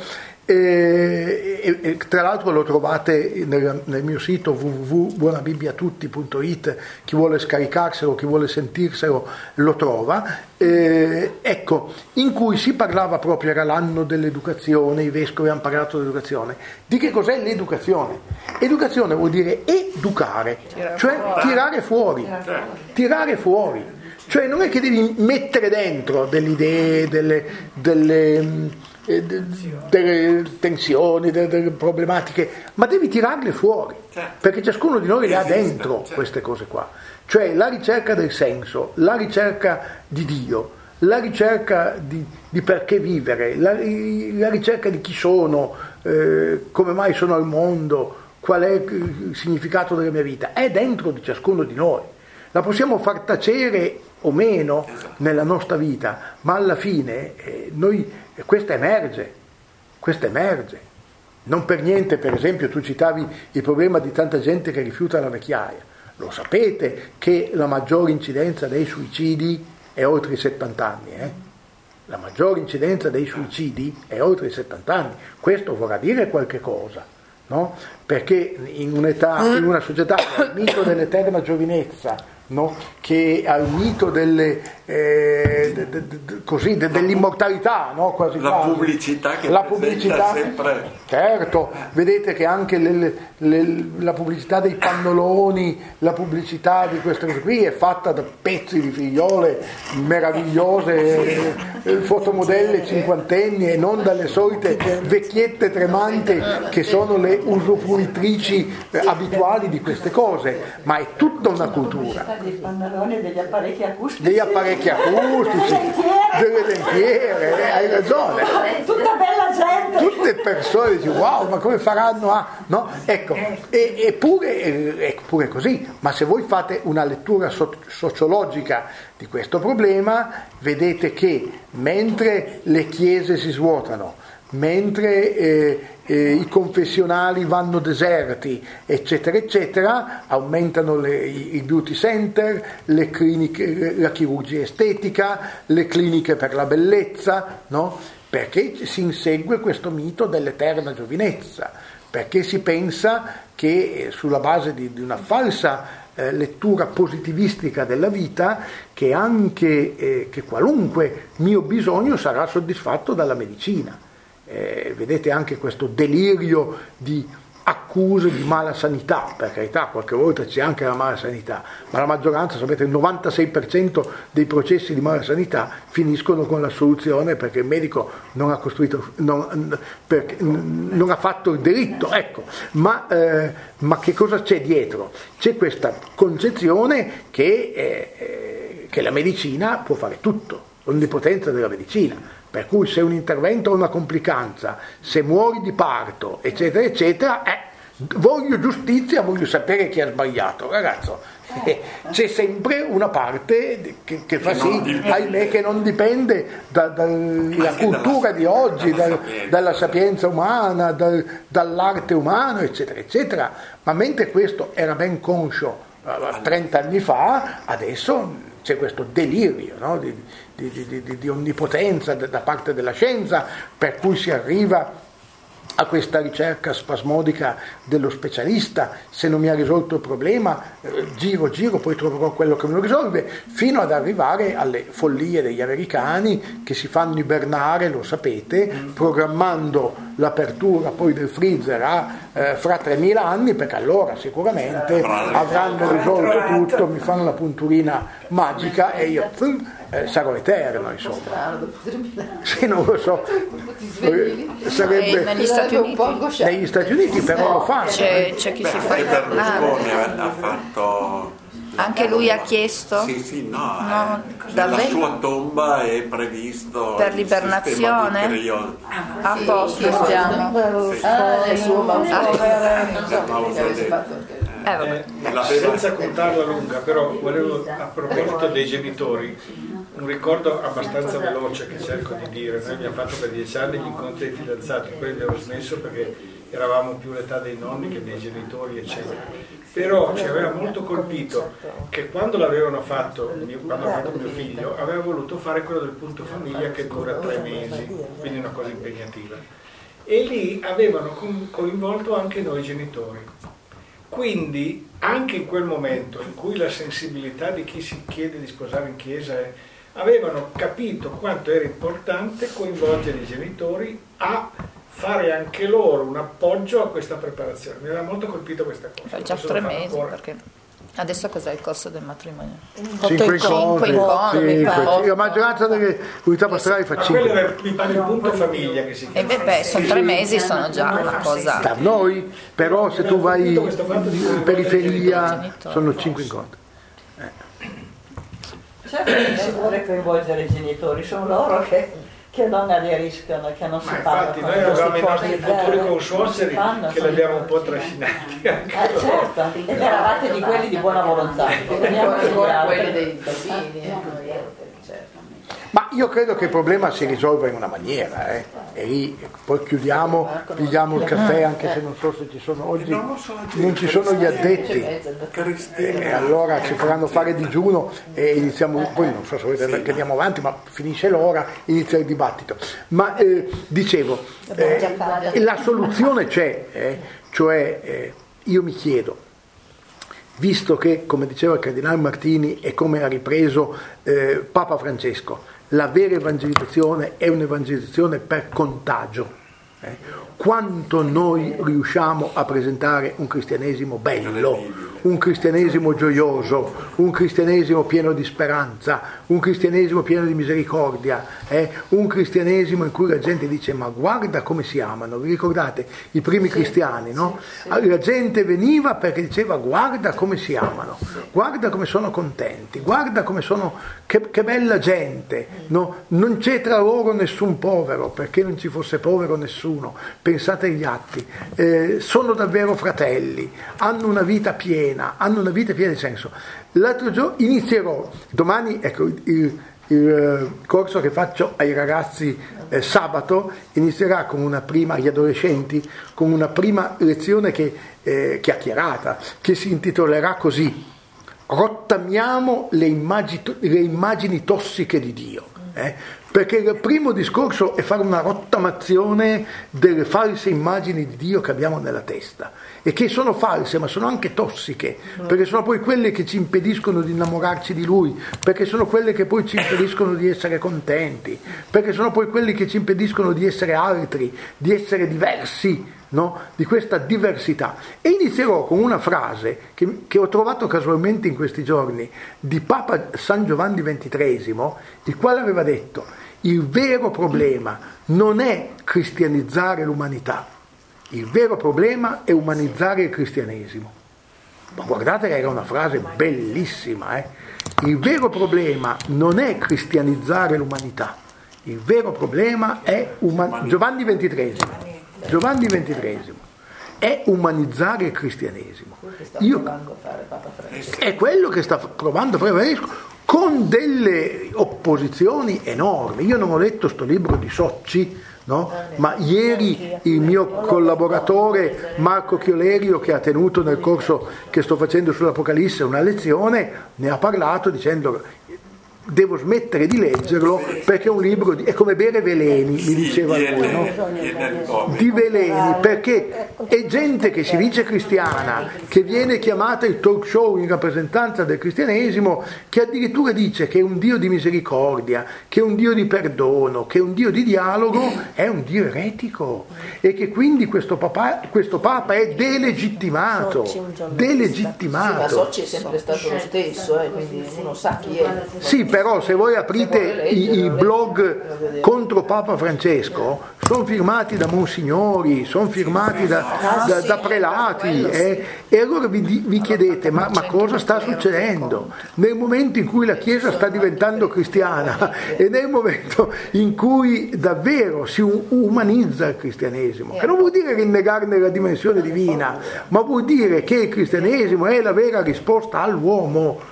E tra l'altro lo trovate nel mio sito www.buonabibbiatutti.it, chi vuole scaricarselo, chi vuole sentirselo lo trova, ecco, in cui si parlava proprio, era l'anno dell'educazione, i vescovi hanno parlato dell'educazione. Di che cos'è l'educazione? Educazione vuol dire educare, cioè tirare fuori, cioè non è che devi mettere dentro delle idee, delle tensioni, delle problematiche, ma devi tirarle fuori, perché ciascuno di noi le ha dentro queste cose qua, cioè la ricerca del senso, la ricerca di Dio, la ricerca di perché vivere, la ricerca di chi sono, come mai sono al mondo, qual è il significato della mia vita, è dentro di ciascuno di noi. La possiamo far tacere o meno nella nostra vita, ma alla fine questa emerge. Non per niente, per esempio, tu citavi il problema di tanta gente che rifiuta la vecchiaia. Lo sapete che la maggiore incidenza dei suicidi è oltre i 70 anni, La maggiore incidenza dei suicidi è oltre i 70 anni. Questo vorrà dire qualche cosa, no? Perché in una società che ha il mito dell'eterna giovinezza, no? Che al mito dell'immortalità, no? Quasi la quasi. Pubblicità che la pubblicità sempre. Certo, vedete che anche la pubblicità dei pannoloni, la pubblicità di queste cose qui è fatta da pezzi di figliole meravigliose, fotomodelle cinquantenni, e non dalle solite vecchiette tremanti che sono le usufruitrici abituali di queste cose, ma è tutta una cultura. Dei pannoloni e degli apparecchi acustici. Delle dentiere, hai ragione. Tutta bella gente. Tutte persone dicono: wow, ma come faranno a... No? Ecco, eppure così. Ma se voi fate una lettura sociologica di questo problema, vedete che mentre le chiese si svuotano, mentre i confessionali vanno deserti, eccetera eccetera, aumentano i beauty center, le cliniche, la chirurgia estetica, le cliniche per la bellezza, no? Perché si insegue questo mito dell'eterna giovinezza, perché si pensa che sulla base di una falsa lettura positivistica della vita, che anche che qualunque mio bisogno sarà soddisfatto dalla medicina. Vedete anche questo delirio di accuse di mala sanità, per carità, qualche volta c'è anche la mala sanità, ma la maggioranza, sapete, il 96% dei processi di mala sanità finiscono con l'assoluzione perché il medico non ha fatto il delitto, ecco. Ma che cosa c'è dietro? C'è questa concezione che la medicina può fare tutto, l'onnipotenza della medicina. Per cui se un intervento ha una complicanza, se muori di parto, eccetera, eccetera, voglio giustizia, voglio sapere chi ha sbagliato. Ragazzo, c'è sempre una parte che fa sì, ahimè, che non dipende dalla cultura di oggi, dalla sapienza umana, dall'arte umana, eccetera, eccetera. Ma mentre questo era ben conscio 30 anni fa, adesso c'è questo delirio, no? di onnipotenza da parte della scienza, per cui si arriva a questa ricerca spasmodica dello specialista. Se non mi ha risolto il problema, giro, poi troverò quello che me lo risolve, fino ad arrivare alle follie degli americani che si fanno ibernare, lo sapete, programmando l'apertura poi del freezer fra 3.000 anni, perché allora sicuramente avranno risolto tutto, mi fanno la punturina magica e io sarò eterno, insomma. Se non lo so, sarebbe negli Stati Uniti però lo fanno. c'è chi si fa Berlusconi ha fatto, anche lui ha chiesto nella davvero? sua tomba è previsto Per l'ibernazione? A posto stiamo. Nel suo senza contarla lunga, però volevo, a proposito dei genitori, un ricordo abbastanza veloce che cerco di dire. Noi abbiamo fatto per 10 anni gli incontri dei fidanzati, poi abbiamo smesso perché eravamo più l'età dei nonni che dei genitori, eccetera. Però ci aveva molto colpito che quando l'avevano fatto, quando ha fatto mio figlio, aveva voluto fare quello del punto famiglia che dura 3 mesi, quindi una cosa impegnativa. E lì avevano coinvolto anche noi genitori. Quindi anche in quel momento in cui la sensibilità di chi si chiede di sposare in chiesa avevano capito quanto era importante coinvolgere i genitori a fare anche loro un appoggio a questa preparazione. Mi aveva molto colpito questa cosa. È già 3 mesi, perché adesso cos'è il costo del matrimonio? 5 incontri. La maggioranza delle unità pastorali fa 5. Quello mi pare il punto famiglia che si chiama. Sono 3 mesi, sono già una cosa. Da noi, però se tu vai in periferia sono 5 incontri. Certo che si vuole coinvolgere i genitori, sono loro che non aderiscono, che non si fanno. Infatti noi avevamo i nostri futuri consuoceri che li abbiamo un po' trascinati. Certo, ed eravate di quelli di buona volontà. Quelli dei bambini. Ma io credo che il problema si risolva in una maniera, e lì poi chiudiamo, pigliamo il caffè, anche se non so se ci sono oggi, non ci sono gli addetti, e allora ci faranno fare digiuno e iniziamo, poi non so se volete che andiamo avanti, ma finisce l'ora, inizia il dibattito. Ma dicevo, la soluzione c'è, cioè io mi chiedo, visto che, come diceva il Cardinale Martini e come ha ripreso Papa Francesco, la vera evangelizzazione è un'evangelizzazione per contagio. Quanto noi riusciamo a presentare un cristianesimo bello, un cristianesimo gioioso, un cristianesimo pieno di speranza, un cristianesimo pieno di misericordia, un cristianesimo in cui la gente dice: ma guarda come si amano. Vi ricordate i primi cristiani, no? La gente veniva perché diceva: guarda come si amano, guarda come sono contenti, guarda come sono, che bella gente, no? Non c'è tra loro nessun povero, perché non ci fosse povero nessuno. Pensate agli atti, sono davvero fratelli, hanno una vita piena di senso. L'altro giorno inizierò, domani, ecco, il corso che faccio ai ragazzi sabato inizierà con una prima, agli adolescenti, con una prima lezione chiacchierata, che si intitolerà così: rottamiamo le immagini tossiche di Dio. Perché il primo discorso è fare una rottamazione delle false immagini di Dio che abbiamo nella testa, e che sono false ma sono anche tossiche, perché sono poi quelle che ci impediscono di innamorarci di Lui, perché sono quelle che poi ci impediscono di essere contenti, perché sono poi quelli che ci impediscono di essere altri, di essere diversi no? Di questa diversità. E inizierò con una frase che ho trovato casualmente in questi giorni di Papa San Giovanni XXIII, il quale aveva detto: il vero problema non è cristianizzare l'umanità, il vero problema è umanizzare il cristianesimo. Ma guardate che era una frase bellissima, Il vero problema non è cristianizzare l'umanità, il vero problema è Giovanni XXIII è umanizzare il cristianesimo. È quello che sta provando a fare Francesco, con delle opposizioni enormi. Io non ho letto sto libro di Socci, no? Ma ieri il mio collaboratore Marco Chiolerio, che ha tenuto nel corso che sto facendo sull'Apocalisse una lezione, ne ha parlato dicendo: devo smettere di leggerlo perché è un libro è come bere veleni, mi diceva lui, no? Di veleni, perché è gente che si dice cristiana, che viene chiamata il talk show in rappresentanza del cristianesimo, che addirittura dice che è un Dio di misericordia, che è un Dio di perdono, che è un Dio di dialogo, è un Dio eretico, e che quindi questo Papa è delegittimato. Ma Socci è sempre stato lo stesso, quindi uno sa chi è. Sì, però se voi aprite i blog contro Papa Francesco, sono firmati da monsignori, sono firmati da prelati, e allora vi chiedete: ma cosa sta succedendo? Nel momento in cui la Chiesa sta diventando cristiana e nel momento in cui davvero si umanizza il cristianesimo, che non vuol dire rinnegarne la dimensione divina, ma vuol dire che il cristianesimo è la vera risposta all'uomo,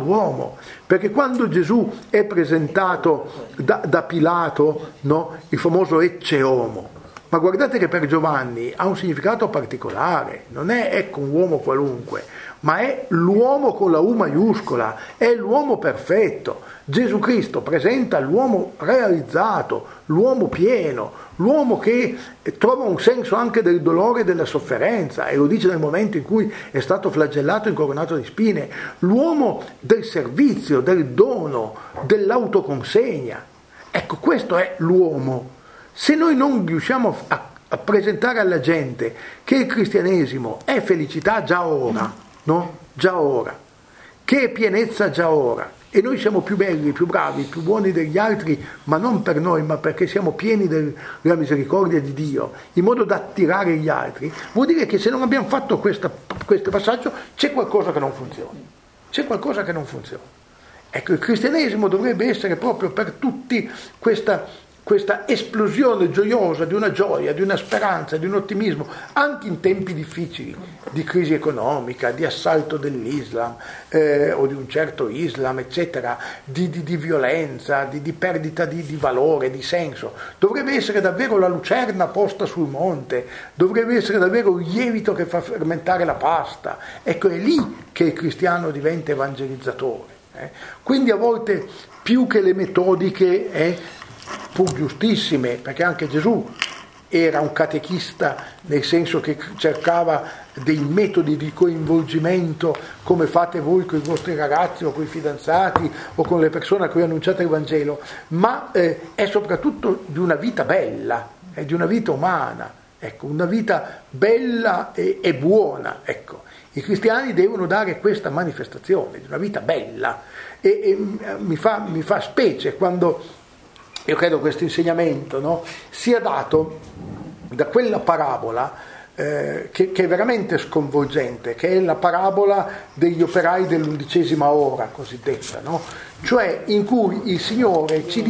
perché quando Gesù è presentato da Pilato, no? Il famoso ecce homo, ma guardate che per Giovanni ha un significato particolare, non è ecco un uomo qualunque, ma è l'uomo con la U maiuscola, è l'uomo perfetto. Gesù Cristo presenta l'uomo realizzato, l'uomo pieno, l'uomo che trova un senso anche del dolore e della sofferenza, e lo dice nel momento in cui è stato flagellato e incoronato di spine, l'uomo del servizio, del dono, dell'autoconsegna. Ecco, questo è l'uomo. Se noi non riusciamo a presentare alla gente che il cristianesimo è felicità già ora, no? Già ora, che è pienezza già ora, e noi siamo più belli, più bravi, più buoni degli altri, ma non per noi, ma perché siamo pieni della misericordia di Dio, in modo da attirare gli altri, vuol dire che se non abbiamo fatto questo passaggio c'è qualcosa che non funziona. C'è qualcosa che non funziona. Ecco, il cristianesimo dovrebbe essere proprio per tutti questa esplosione gioiosa di una gioia, di una speranza, di un ottimismo, anche in tempi difficili, di crisi economica, di assalto dell'Islam o di un certo Islam, eccetera, di violenza, di perdita di valore, di senso. Dovrebbe essere davvero la lucerna posta sul monte, dovrebbe essere davvero il lievito che fa fermentare la pasta. Ecco, è lì che il cristiano diventa evangelizzatore. Quindi a volte, più che le metodiche, pur giustissime, perché anche Gesù era un catechista, nel senso che cercava dei metodi di coinvolgimento, come fate voi con i vostri ragazzi o con i fidanzati o con le persone a cui annunciate il Vangelo, ma è soprattutto di una vita bella, è di una vita umana, ecco, una vita bella e buona, ecco. I cristiani devono dare questa manifestazione di una vita bella, e mi fa specie quando io credo questo insegnamento, no, sia dato da quella parabola che è veramente sconvolgente, che è la parabola degli operai dell'11ª ora cosiddetta, no? Cioè in cui il Signore ci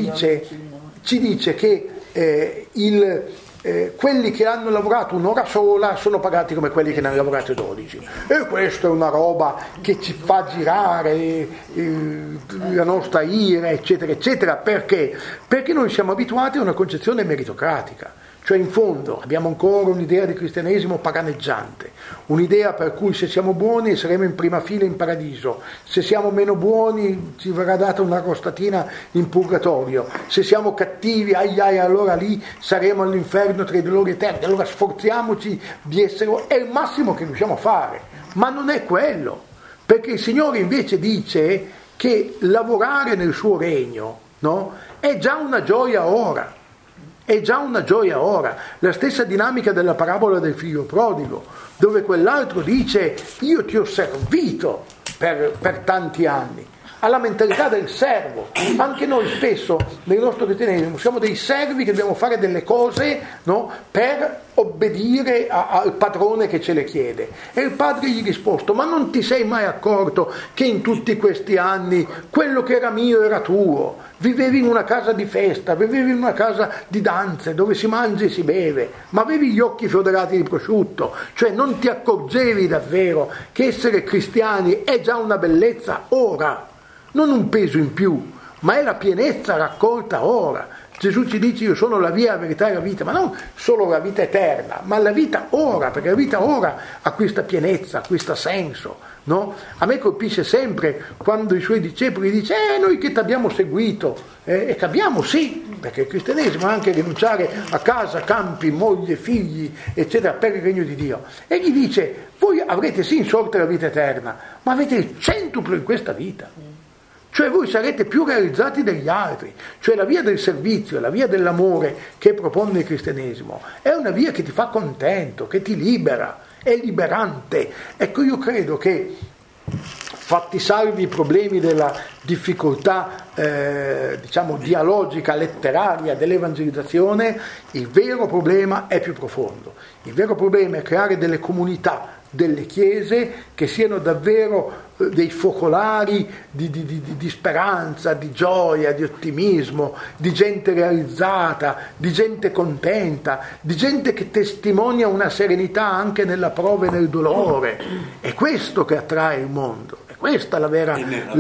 dice che quelli che hanno lavorato un'ora sola sono pagati come quelli che ne hanno lavorato 12, e questa è una roba che ci fa girare la nostra ira, eccetera eccetera. Perché noi siamo abituati a una concezione meritocratica, cioè in fondo abbiamo ancora un'idea di cristianesimo paganeggiante, un'idea per cui se siamo buoni saremo in prima fila in paradiso, se siamo meno buoni ci verrà data una rostatina in purgatorio, se siamo cattivi allora lì saremo all'inferno tra i dolori eterni. Allora sforziamoci di essere, è il massimo che riusciamo a fare, ma non è quello, perché il Signore invece dice che lavorare nel suo regno, no, è già una gioia ora. è già una gioia ora. La stessa dinamica della parabola del figlio prodigo, dove quell'altro dice io ti ho servito per tanti anni, ha la mentalità del servo. Anche noi spesso nel nostro cristianesimo siamo dei servi che dobbiamo fare delle cose, no? Per obbedire al padrone che ce le chiede. E il padre gli ha risposto: ma non ti sei mai accorto che in tutti questi anni quello che era mio era tuo? Vivevi in una casa di festa, vivevi in una casa di danze dove si mangia e si beve, ma avevi gli occhi fiodorati di prosciutto, cioè non ti accorgevi davvero che essere cristiani è già una bellezza ora, non un peso in più, ma è la pienezza raccolta ora. Gesù ci dice: io sono la via, la verità e la vita, ma non solo la vita eterna, ma la vita ora, perché la vita ora acquista pienezza, acquista senso, no? A me colpisce sempre quando i suoi discepoli dice: noi che ti abbiamo seguito, e che abbiamo, sì, perché il cristianesimo è anche rinunciare a casa, campi, moglie, figli, eccetera, per il regno di Dio. E gli dice: voi avrete sì in sorte la vita eterna, ma avete il centuplo in questa vita. Cioè voi sarete più realizzati degli altri. Cioè la via del servizio, la via dell'amore che propone il cristianesimo è una via che ti fa contento, che ti libera, è liberante. Ecco, io credo che, fatti salvi i problemi della difficoltà dialogica, letteraria dell'evangelizzazione, il vero problema è più profondo. Il vero problema è creare delle comunità, delle chiese che siano davvero dei focolari di speranza, di gioia, di ottimismo, di gente realizzata, di gente contenta, di gente che testimonia una serenità anche nella prova e nel dolore. È questo che attrae il mondo, è questa la vera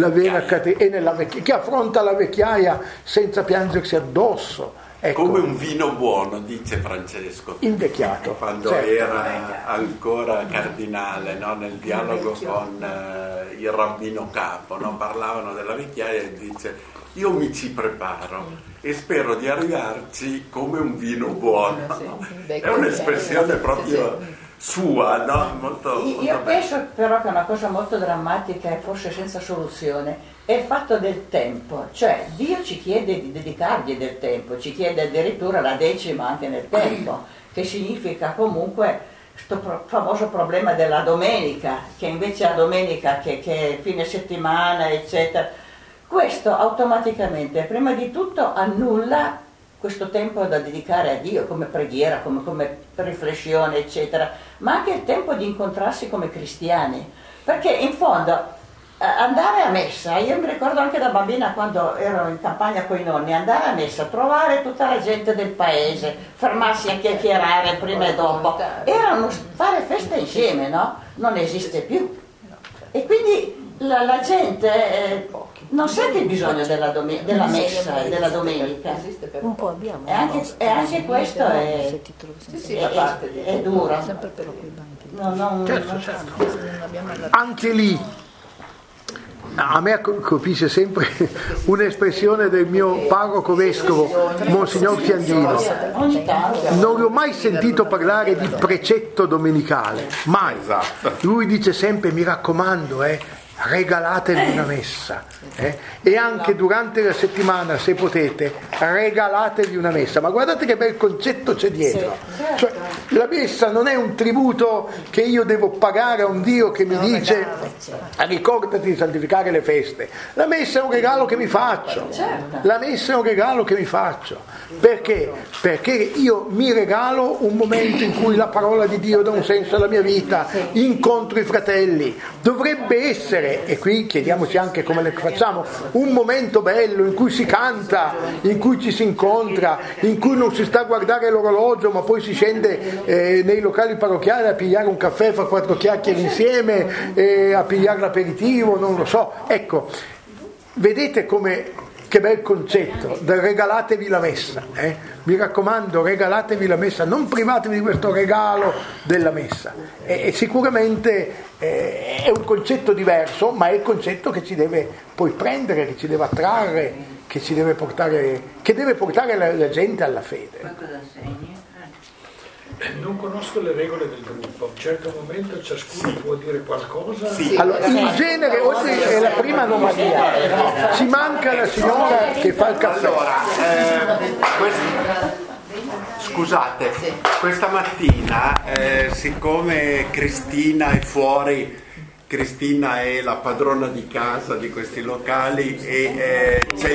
che affronta la vecchiaia senza piangersi addosso. Ecco. Come un vino buono, dice Francesco, invecchiato, quando certo, era ancora cardinale, no? Nel dialogo con il rabbino capo, no? Parlavano della vecchiaia e dice: io mi ci preparo e spero di arrivarci come un vino buono. È un'espressione proprio sua, no? Molto io penso però che una cosa molto drammatica e forse senza soluzione è il fatto del tempo. Cioè Dio ci chiede di dedicargli del tempo, ci chiede addirittura la decima anche nel tempo, che significa comunque questo famoso problema della domenica, che invece la domenica che è fine settimana eccetera, questo automaticamente prima di tutto annulla questo tempo da dedicare a Dio come preghiera, come riflessione eccetera, ma anche il tempo di incontrarsi come cristiani, perché in fondo andare a messa, io mi ricordo anche da bambina quando ero in campagna con i nonni, andare a messa, trovare tutta la gente del paese, fermarsi a chiacchierare prima e dopo, era fare festa insieme, no? Non esiste più. E quindi la gente non sente il bisogno della messa e della domenica. Un po' abbiamo. E anche questo è duro. Sempre per quei banchi. Certo. Anche lì a me colpisce sempre un'espressione del mio parroco vescovo, Monsignor Fiandino. Non l'ho mai sentito parlare di precetto domenicale, mai. Lui dice sempre: mi raccomando, regalatevi una messa, e anche durante la settimana, se potete, regalatevi una messa. Ma guardate che bel concetto c'è dietro. Cioè, la messa non è un tributo che io devo pagare a un Dio che mi dice: ricordati di santificare le feste. La messa è un regalo che mi faccio. La messa è un regalo che mi faccio. Perché? Perché io mi regalo un momento in cui la parola di Dio dà un senso alla mia vita, incontro i fratelli. Dovrebbe essere, e qui chiediamoci anche come le facciamo, un momento bello in cui si canta, in cui ci si incontra, in cui non si sta a guardare l'orologio ma poi si scende nei locali parrocchiali a pigliare un caffè, fa 4 chiacchiere insieme, a pigliare l'aperitivo, non lo so. Ecco, vedete che bel concetto del regalatevi la messa, mi raccomando, regalatevi la messa, non privatevi di questo regalo della messa. E sicuramente è un concetto diverso, ma è il concetto che ci deve poi prendere, che ci deve attrarre, che deve portare la gente alla fede. Non conosco le regole del gruppo, a un certo momento ciascuno può dire qualcosa. Sì. Allora, in genere, oggi è la prima anomalia, ci manca la signora che fa il caffè. Allora, Scusate, questa mattina, siccome Cristina è fuori, Cristina è la padrona di casa di questi locali e c'è